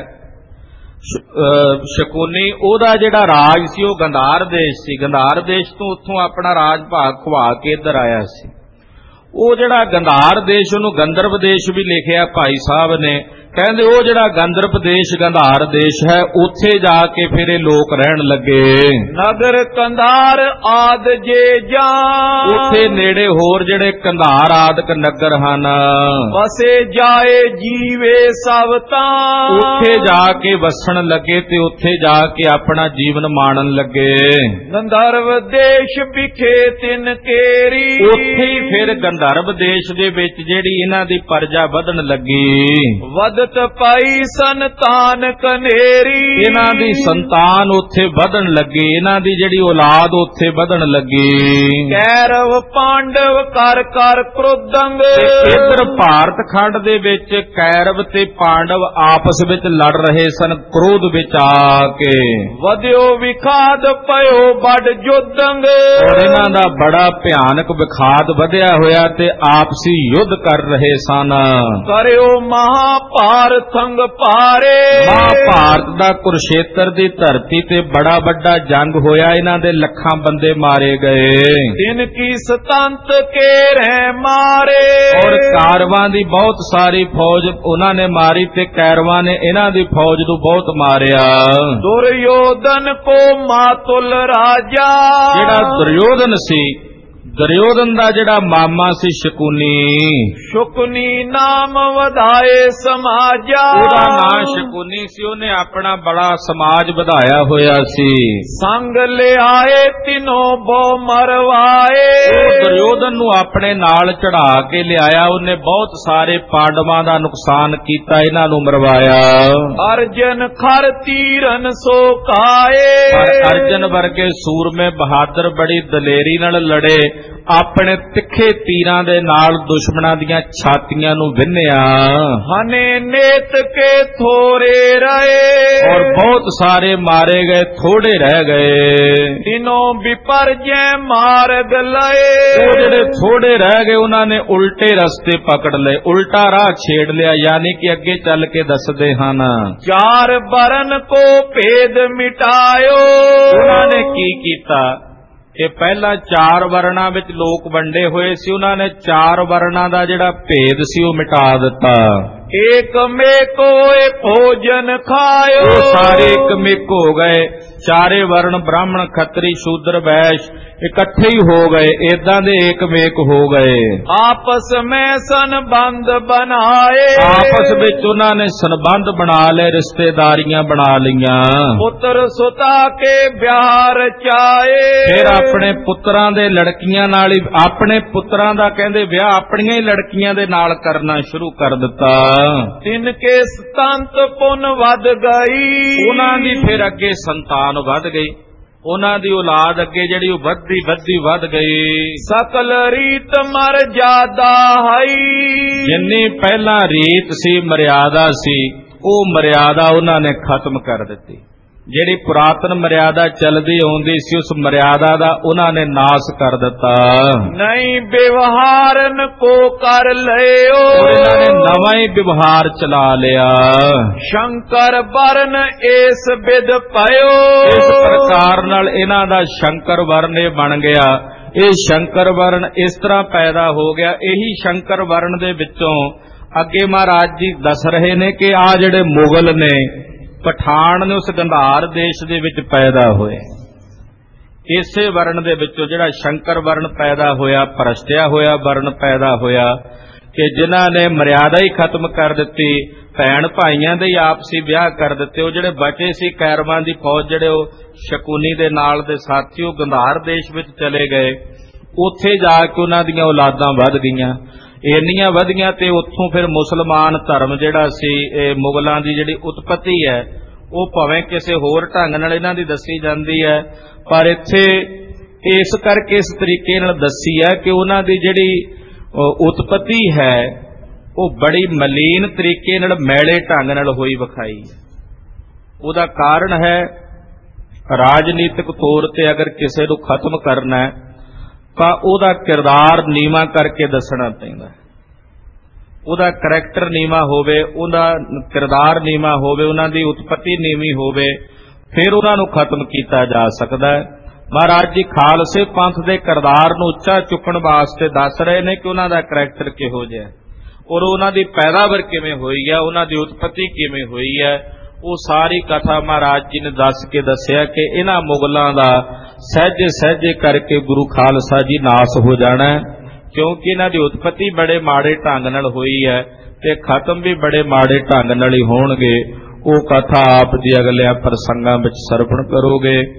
ਸ਼ਕੁਨੀ, ਉਹਦਾ ਜਿਹੜਾ ਰਾਜ ਸੀ ਉਹ ਗੰਧਾਰ ਦੇਸ਼ ਸੀ। ਗੰਧਾਰ ਦੇਸ਼ ਤੋਂ ਉੱਥੋਂ ਆਪਣਾ ਰਾਜ ਭਾਗ ਖਵਾ ਕੇ ਇੱਧਰ ਆਇਆ ਸੀ। ਉਹ ਜਿਹੜਾ ਗੰਧਾਰ ਦੇਸ਼, ਉਹਨੂੰ ਗੰਧਰਵ ਦੇਸ਼ ਵੀ ਲਿਖਿਆ ਭਾਈ ਸਾਹਿਬ ਨੇ। ਕਹਿੰਦੇ ਉਹ ਜਿਹੜਾ ਗੰਧਰਵ ਦੇਸ਼, ਗੰਧਾਰ ਦੇਸ਼ ਹੈ, ਉੱਥੇ ਜਾ ਕੇ ਫਿਰ ਇਹ ਲੋਕ ਰਹਿਣ ਲੱਗੇ। ਨਗਰ ਕੰਧਾਰ ਆਦ ਜੇ ਜਾਂ। ਉੱਥੇ ਨੇੜੇ ਹੋਰ ਜਿਹੜੇ ਕੰਧਾਰ ਆਦਿਕ ਨਗਰ ਹਨ, ਵਸੇ ਜਾਏ ਜੀਵੇ ਸਭ ਤਾਂ। ਉੱਥੇ ਜਾ ਕੇ ਵਸਣ ਲੱਗੇ ਤੇ ਉੱਥੇ ਜਾ ਕੇ ਆਪਣਾ ਜੀਵਨ ਮਾਣਨ ਲੱਗੇ। ਗੰਧਰਵ ਦੇਸ਼ ਵਿਖੇ ਤਿਨ ਕੇਰੀ। ਉੱਥੇ ਹੀ ਫਿਰ ਗੰਧਰਵ ਦੇਸ਼ ਦੇ ਵਿੱਚ ਜਿਹੜੀ ਇਹਨਾਂ ਦੀ ਪਰਜਾ ਵਧਣ ਲੱਗੀ। ਵਦ ਵਰਤਤ ਪਈ ਸੰਤਾਨ ਕਨੇਰੀ। ਇਹਨਾਂ ਦੀ ਸੰਤਾਨ ਉੱਥੇ ਵਧਣ ਲੱਗੀ, ਇਹਨਾਂ ਦੀ ਜਿਹੜੀ ਔਲਾਦ ਉੱਥੇ ਵਧਣ ਲੱਗੀ। ਕੈਰਵ ਪਾਂਡਵ ਕਰ ਕਰ ਕ੍ਰੋਧੰਗ। ਇਧਰ ਭਾਰਤ ਖੰਡ ਦੇ ਵਿੱਚ ਕੈਰਵ ਤੇ ਪਾਂਡਵ ਆਪਸ ਵਿੱਚ ਲੜ ਰਹੇ ਸਨ, ਕ੍ਰੋਧ ਵਿੱਚ ਆ ਕੇ। ਵਧਿਓ ਵਿਖਾਦ ਪਇਓ ਬੜ ਜੋਦੰਗ। ਔਰ ਇਹਨਾਂ ਦਾ ਬੜਾ ਭਿਆਨਕ ਵਿਖਾਦ ਵਧਿਆ ਹੋਇਆ ਤੇ ਆਪਸੀ ਯੁੱਧ ਕਰ ਰਹੇ ਸਨ। ਕਰਿਓ ਮਹਾਭਾਰਤੰਗ ਭਾਰੇ। ਮਹਾਭਾਰਤ ਦਾ ਕੁਰਸ਼ੇਤਰ ਦੀ ਧਰਤੀ ਤੇ ਬੜਾ ਵੱਡਾ ਜੰਗ ਹੋਇਆ, ਇਹਨਾਂ ਦੇ ਲੱਖਾਂ ਬੰਦੇ ਮਾਰੇ ਗਏ। ਤਿਨ ਕੀ ਸਤੰਤ ਕੇ ਰਹਿ ਮਾਰੇ। ਔਰ ਕੌਰਵਾਂ ਦੀ ਬਹੁਤ ਸਾਰੀ ਫੌਜ ਉਹਨਾਂ ਨੇ ਮਾਰੀ ਤੇ ਕੌਰਵਾਂ ਨੇ ਇਹਨਾਂ ਦੀ ਫੌਜ ਨੂੰ ਬਹੁਤ ਮਾਰਿਆ। ਦੁਰਯੋਧਨ ਕੋ ਮਾਤੁਲ ਰਾਜਾ। ਜਿਹੜਾ ਦੁਰਯੋਧਨ ਸੀ, ਦੁਰਯੋਧਨ ਦਾ ਜਿਹੜਾ ਮਾਮਾ ਸੀ ਸ਼ਕੁਨੀ, ਸ਼ੁਕਨੀ ਨਾਮ ਵਧਾਏ ਸਮਾਜਾ। ਉਹਦਾ ਨਾਂ ਸ਼ਕੁਨੀ ਸੀ, ਉਹਨੇ ਆਪਣਾ ਬੜਾ ਸਮਾਜ ਵਧਾਇਆ ਹੋਇਆ ਸੀ। ਸੰਗ ਲਿਆਏ ਤਿਨੋ ਬੋ ਮਰਵਾਏ। ਉਹ ਦੁਰਯੋਧਨ ਨੂੰ ਆਪਣੇ ਨਾਲ ਚੜਾ ਕੇ ਲਿਆਇਆ, ਉਹਨੇ ਬਹੁਤ ਸਾਰੇ ਪਾਂਡਵਾਂ ਦਾ ਨੁਕਸਾਨ ਕੀਤਾ, ਇਹਨਾਂ ਨੂੰ ਮਰਵਾਇਆ। ਅਰਜਨ ਖਰ ਤੀਰਨ ਸੋ ਕਾਏ। ਪਰ ਅਰਜਨ ਵਰਗੇ ਸੂਰਮੇ ਬਹਾਦਰ ਬੜੀ ਦਲੇਰੀ ਨਾਲ ਲੜੇ, ਆਪਣੇ ਤਿੱਖੇ ਤੀਰਾਂ ਦੇ ਨਾਲ ਦੁਸ਼ਮਣਾਂ ਦੀਆਂ ਛਾਤੀਆਂ ਨੂੰ ਵਿੰਨਿਆ। ਹਨੇ ਨੇਤ ਕੇ ਥੋੜੇ ਰਹੇ। ਔਰ ਬਹੁਤ ਸਾਰੇ ਮਾਰੇ ਗਏ, ਥੋੜੇ ਰਹਿ ਗਏ। ਤਿਨੋ ਵਿਪਰਜੈ ਮਾਰਗ ਲਏ। ਉਹ ਜਿਹੜੇ ਥੋੜੇ ਰਹਿ ਗਏ ਉਹਨਾਂ ਨੇ ਉਲਟੇ ਰਸਤੇ ਪਕੜ ਲਏ, ਉਲਟਾ ਰਾਹ ਛੇੜ ਲਿਆ, ਯਾਨੀ ਕਿ ਅੱਗੇ ਚੱਲ ਕੇ ਦੱਸਦੇ ਹਨ। ਚਾਰ ਬਰਨ ਕੋ ਭੇਦ ਮਿਟਾਇਓ। ਉਹਨਾਂ ਨੇ ਕੀ ਕੀਤਾ ਕਿ ਪਹਿਲਾਂ 4 ਵਰਣਾਂ ਵਿੱਚ ਲੋਕ ਵੰਡੇ ਹੋਏ ਸੀ, ਉਹਨਾਂ ਨੇ 4 ਵਰਣਾਂ ਦਾ ਜਿਹੜਾ ਭੇਦ ਸੀ ਉਹ ਮਿਟਾ ਦਿੱਤਾ। ਏਕ ਮੇਕੋਏ ਭੋਜਨ ਖਾਇਓ। ਉਹ ਸਾਰੇ ਇੱਕ ਮਿਕ ਹੋ ਗਏ, ਚਾਰੇ ਵਰਣ ਬ੍ਰਾਹਮਣ ਖੱਤਰੀ ਸ਼ੂਦਰ ਵੈਸ਼ ਇਕੱਠੇ ਹੀ ਹੋ ਗਏ, ਏਦਾਂ ਦੇ ਏਕਮੇਕ ਹੋ ਗਏ। ਆਪਸ ਵਿੱਚ ਸੰਬੰਧ ਬਣਾਏ। ਆਪਸ ਵਿੱਚ ਉਹਨਾਂ ਨੇ ਸੰਬੰਧ ਬਣਾ ਲਏ, ਰਿਸ਼ਤੇਦਾਰੀਆਂ ਬਣਾ ਲਈਆਂ। ਪੁੱਤਰ ਸੁਤਾ ਕੇ ਵਿਆਹ ਰਚਾਏ। ਫਿਰ ਆਪਣੇ ਪੁੱਤਰਾਂ ਦੇ ਲੜਕੀਆਂ ਨਾਲ ਹੀ, ਆਪਣੇ ਪੁੱਤਰਾਂ ਦਾ ਕਹਿੰਦੇ ਵਿਆਹ ਆਪਣੀਆਂ ਹੀ ਲੜਕੀਆਂ ਦੇ ਨਾਲ ਕਰਨਾ ਸ਼ੁਰੂ ਕਰ ਦਿੱਤਾ। ਤਿੰਨ ਕੇ ਸੰਤੰਤ ਪੁੰਨ ਵੱਧ ਗਈ। ਉਹਨਾਂ ਦੀ ਫਿਰ ਅੱਗੇ ਸੰਤਾਨ ਵੱਧ ਗਈ, ਉਹਨਾਂ ਦੀ ਔਲਾਦ ਅੱਗੇ ਜਿਹੜੀ ਉਹ ਵੱਧਦੀ ਵੱਧ ਗਈ। ਸਕਲ ਰੀਤ ਮਰਜ਼ਾਦਾ ਹੈ। ਜਿੰਨੀ ਪਹਿਲਾਂ ਰੀਤ ਸੀ, ਮਰਿਆਦਾ ਸੀ, ਉਹ ਮਰਿਆਦਾ ਉਹਨਾਂ ਨੇ ਖਤਮ ਕਰ ਦਿੱਤੀ। ਜਿਹੜੀ ਪੁਰਾਤਨ ਮਰਿਆਦਾ ਚੱਲਦੀ ਆਉਂਦੀ ਸੀ, ਉਸ ਮਰਿਆਦਾ ਦਾ ਉਹਨਾਂ ਨੇ ਨਾਸ ਕਰ ਦਿੱਤਾ। ਨਹੀਂ ਵਿਵਹਾਰਨ ਕੋ ਕਰ ਲਿਓ। ਉਹਨਾਂ ਨੇ ਨਵਾਂ ਹੀ ਵਿਵਹਾਰ ਚਲਾ ਲਿਆ। ਸ਼ੰਕਰ ਵਰਨ ਇਸ ਵਿਦ ਪਇਓ। ਇਸ ਪ੍ਰਕਾਰ ਨਾਲ ਇਹਨਾਂ ਦਾ ਸ਼ੰਕਰ ਵਰਨ ਇਹ ਬਣ ਗਿਆ। ਇਹ ਸ਼ੰਕਰ ਵਰਨ ਇਸ ਤਰ੍ਹਾਂ ਪੈਦਾ ਹੋ ਗਿਆ। ਇਹੀ ਸ਼ੰਕਰ ਵਰਨ ਦੇ ਵਿੱਚੋਂ ਅੱਗੇ ਮਹਾਰਾਜ ਜੀ ਦੱਸ ਰਹੇ ਨੇ ਕਿ ਆ ਜਿਹੜੇ ਮੁਗਲ ਨੇ, ਪਠਾਨ ਨੇ, ਉਸ ਗੰਧਾਰ ਦੇਸ਼ ਦੇ ਵਿੱਚ ਪੈਦਾ ਹੋਏ। ਇਸੇ ਵਰਨ ਦੇ ਵਿੱਚੋਂ ਜਿਹੜਾ ਸ਼ੰਕਰ ਵਰਨ ਪੈਦਾ ਹੋਇਆ, ਭ੍ਰਸ਼ਟਿਆ ਹੋਇਆ ਵਰਨ ਪੈਦਾ ਹੋਇਆ ਕਿ ਜਿਨ੍ਹਾਂ ਨੇ ਮਰਿਆਦਾ ਹੀ ਖਤਮ ਕਰ ਦਿੱਤੀ, ਭੈਣ ਭਾਈਆਂ ਦੇ ਹੀ ਆਪਸੀ ਵਿਆਹ ਕਰ ਦਿੱਤੇ। ਉਹ ਜਿਹੜੇ ਬਚੇ ਸੀ ਕੌਰਵਾਂ ਦੀ ਫੌਜ, ਜਿਹੜੇ ਉਹ ਸ਼ਕੁਨੀ ਦੇ ਨਾਲ ਦੇ ਸਾਥੀ, ਉਹ ਗੰਧਾਰ ਦੇਸ਼ ਵਿੱਚ ਚਲੇ ਗਏ। ਉੱਥੇ ਜਾ ਕੇ ਉਹਨਾਂ ਦੀਆਂ ਔਲਾਦਾਂ ਵੱਧ ਗਈਆਂ, ਇੰਨੀਆਂ ਵਧੀਆਂ ਤੇ ਉੱਥੋਂ ਫਿਰ ਮੁਸਲਮਾਨ ਧਰਮ ਜਿਹੜਾ ਸੀ, ਇਹ ਮੁਗਲਾਂ ਦੀ ਜਿਹੜੀ ਉਤਪਤੀ ਹੈ, ਉਹ ਭਾਵੇਂ ਕਿਸੇ ਹੋਰ ਢੰਗ ਨਾਲ ਇਹਨਾਂ ਦੀ ਦੱਸੀ ਜਾਂਦੀ ਹੈ, ਪਰ ਇੱਥੇ ਇਸ ਕਰਕੇ ਇਸ ਤਰੀਕੇ ਨਾਲ ਦੱਸੀ ਹੈ ਕਿ ਉਹਨਾਂ ਦੀ ਜਿਹੜੀ ਉਤਪਤੀ ਹੈ ਉਹ ਬੜੀ ਮਲੀਨ ਤਰੀਕੇ ਨਾਲ, ਮੈਲੇ ਢੰਗ ਨਾਲ ਹੋਈ ਵਿਖਾਈ। ਉਹਦਾ ਕਾਰਨ ਹੈ ਰਾਜਨੀਤਿਕ ਤੌਰ ਤੇ ਅਗਰ ਕਿਸੇ ਨੂੰ ਖਤਮ ਕਰਨਾ ਹੈ ਤਾਂ ਉਹਦਾ ਕਿਰਦਾਰ ਨੀਵਾਂ ਕਰਕੇ ਦੱਸਣਾ ਪੈਂਦਾ। ਉਹਦਾ ਕਰੈਕਟਰ ਨੀਵਾਂ ਹੋਵੇ, ਉਹਦਾ ਕਿਰਦਾਰ ਨੀਵਾਂ ਹੋਵੇ, ਉਹਨਾਂ ਦੀ ਉਤਪਤੀ ਨੀਵੀਂ ਹੋਵੇ, ਫਿਰ ਉਹਨਾਂ ਨੂੰ ਖਤਮ ਕੀਤਾ ਜਾ ਸਕਦਾ ਹੈ। ਮਹਾਰਾਜ ਜੀ ਖਾਲਸੇ ਪੰਥ ਦੇ ਕਿਰਦਾਰ ਨੂੰ ਉੱਚਾ ਚੁੱਕਣ ਵਾਸਤੇ ਦੱਸ ਰਹੇ ਨੇ ਕਿ ਉਹਨਾਂ ਦਾ ਕਰੈਕਟਰ ਕਿਹੋ ਜਿਹਾ ਔਰ ਉਹਨਾਂ ਦੀ ਪੈਦਾਵਾਰ ਕਿਵੇਂ ਹੋਈ ਹੈ, ਉਹਨਾਂ ਦੀ ਉਤਪਤੀ ਕਿਵੇਂ ਹੋਈ ਹੈ। ਉਹ ਸਾਰੀ ਕਥਾ ਮਹਾਰਾਜ ਜੀ ਨੇ ਦੱਸ ਕੇ ਦੱਸਿਆ ਕਿ ਇਹਨਾਂ ਮੁਗਲਾਂ ਦਾ ਸਹਿਜੇ ਸਹਿਜੇ ਕਰਕੇ ਗੁਰੂ ਖਾਲਸਾ ਜੀ ਨਾਸ ਹੋ ਜਾਣਾ ਹੈ, ਕਿਉਂਕਿ ਇਹਨਾਂ ਦੀ ਉਤਪਤੀ ਬੜੇ ਮਾੜੇ ਢੰਗ ਨਾਲ ਹੋਈ ਹੈ ਤੇ ਖਤਮ ਵੀ ਬੜੇ ਮਾੜੇ ਢੰਗ ਨਾਲ ਹੀ ਹੋਣਗੇ। ਉਹ ਕਥਾ ਆਪ ਜੀ ਅਗਲੇ ਪ੍ਰਸੰਗਾਂ ਵਿੱਚ ਸਰਵਣ ਕਰੋਗੇ।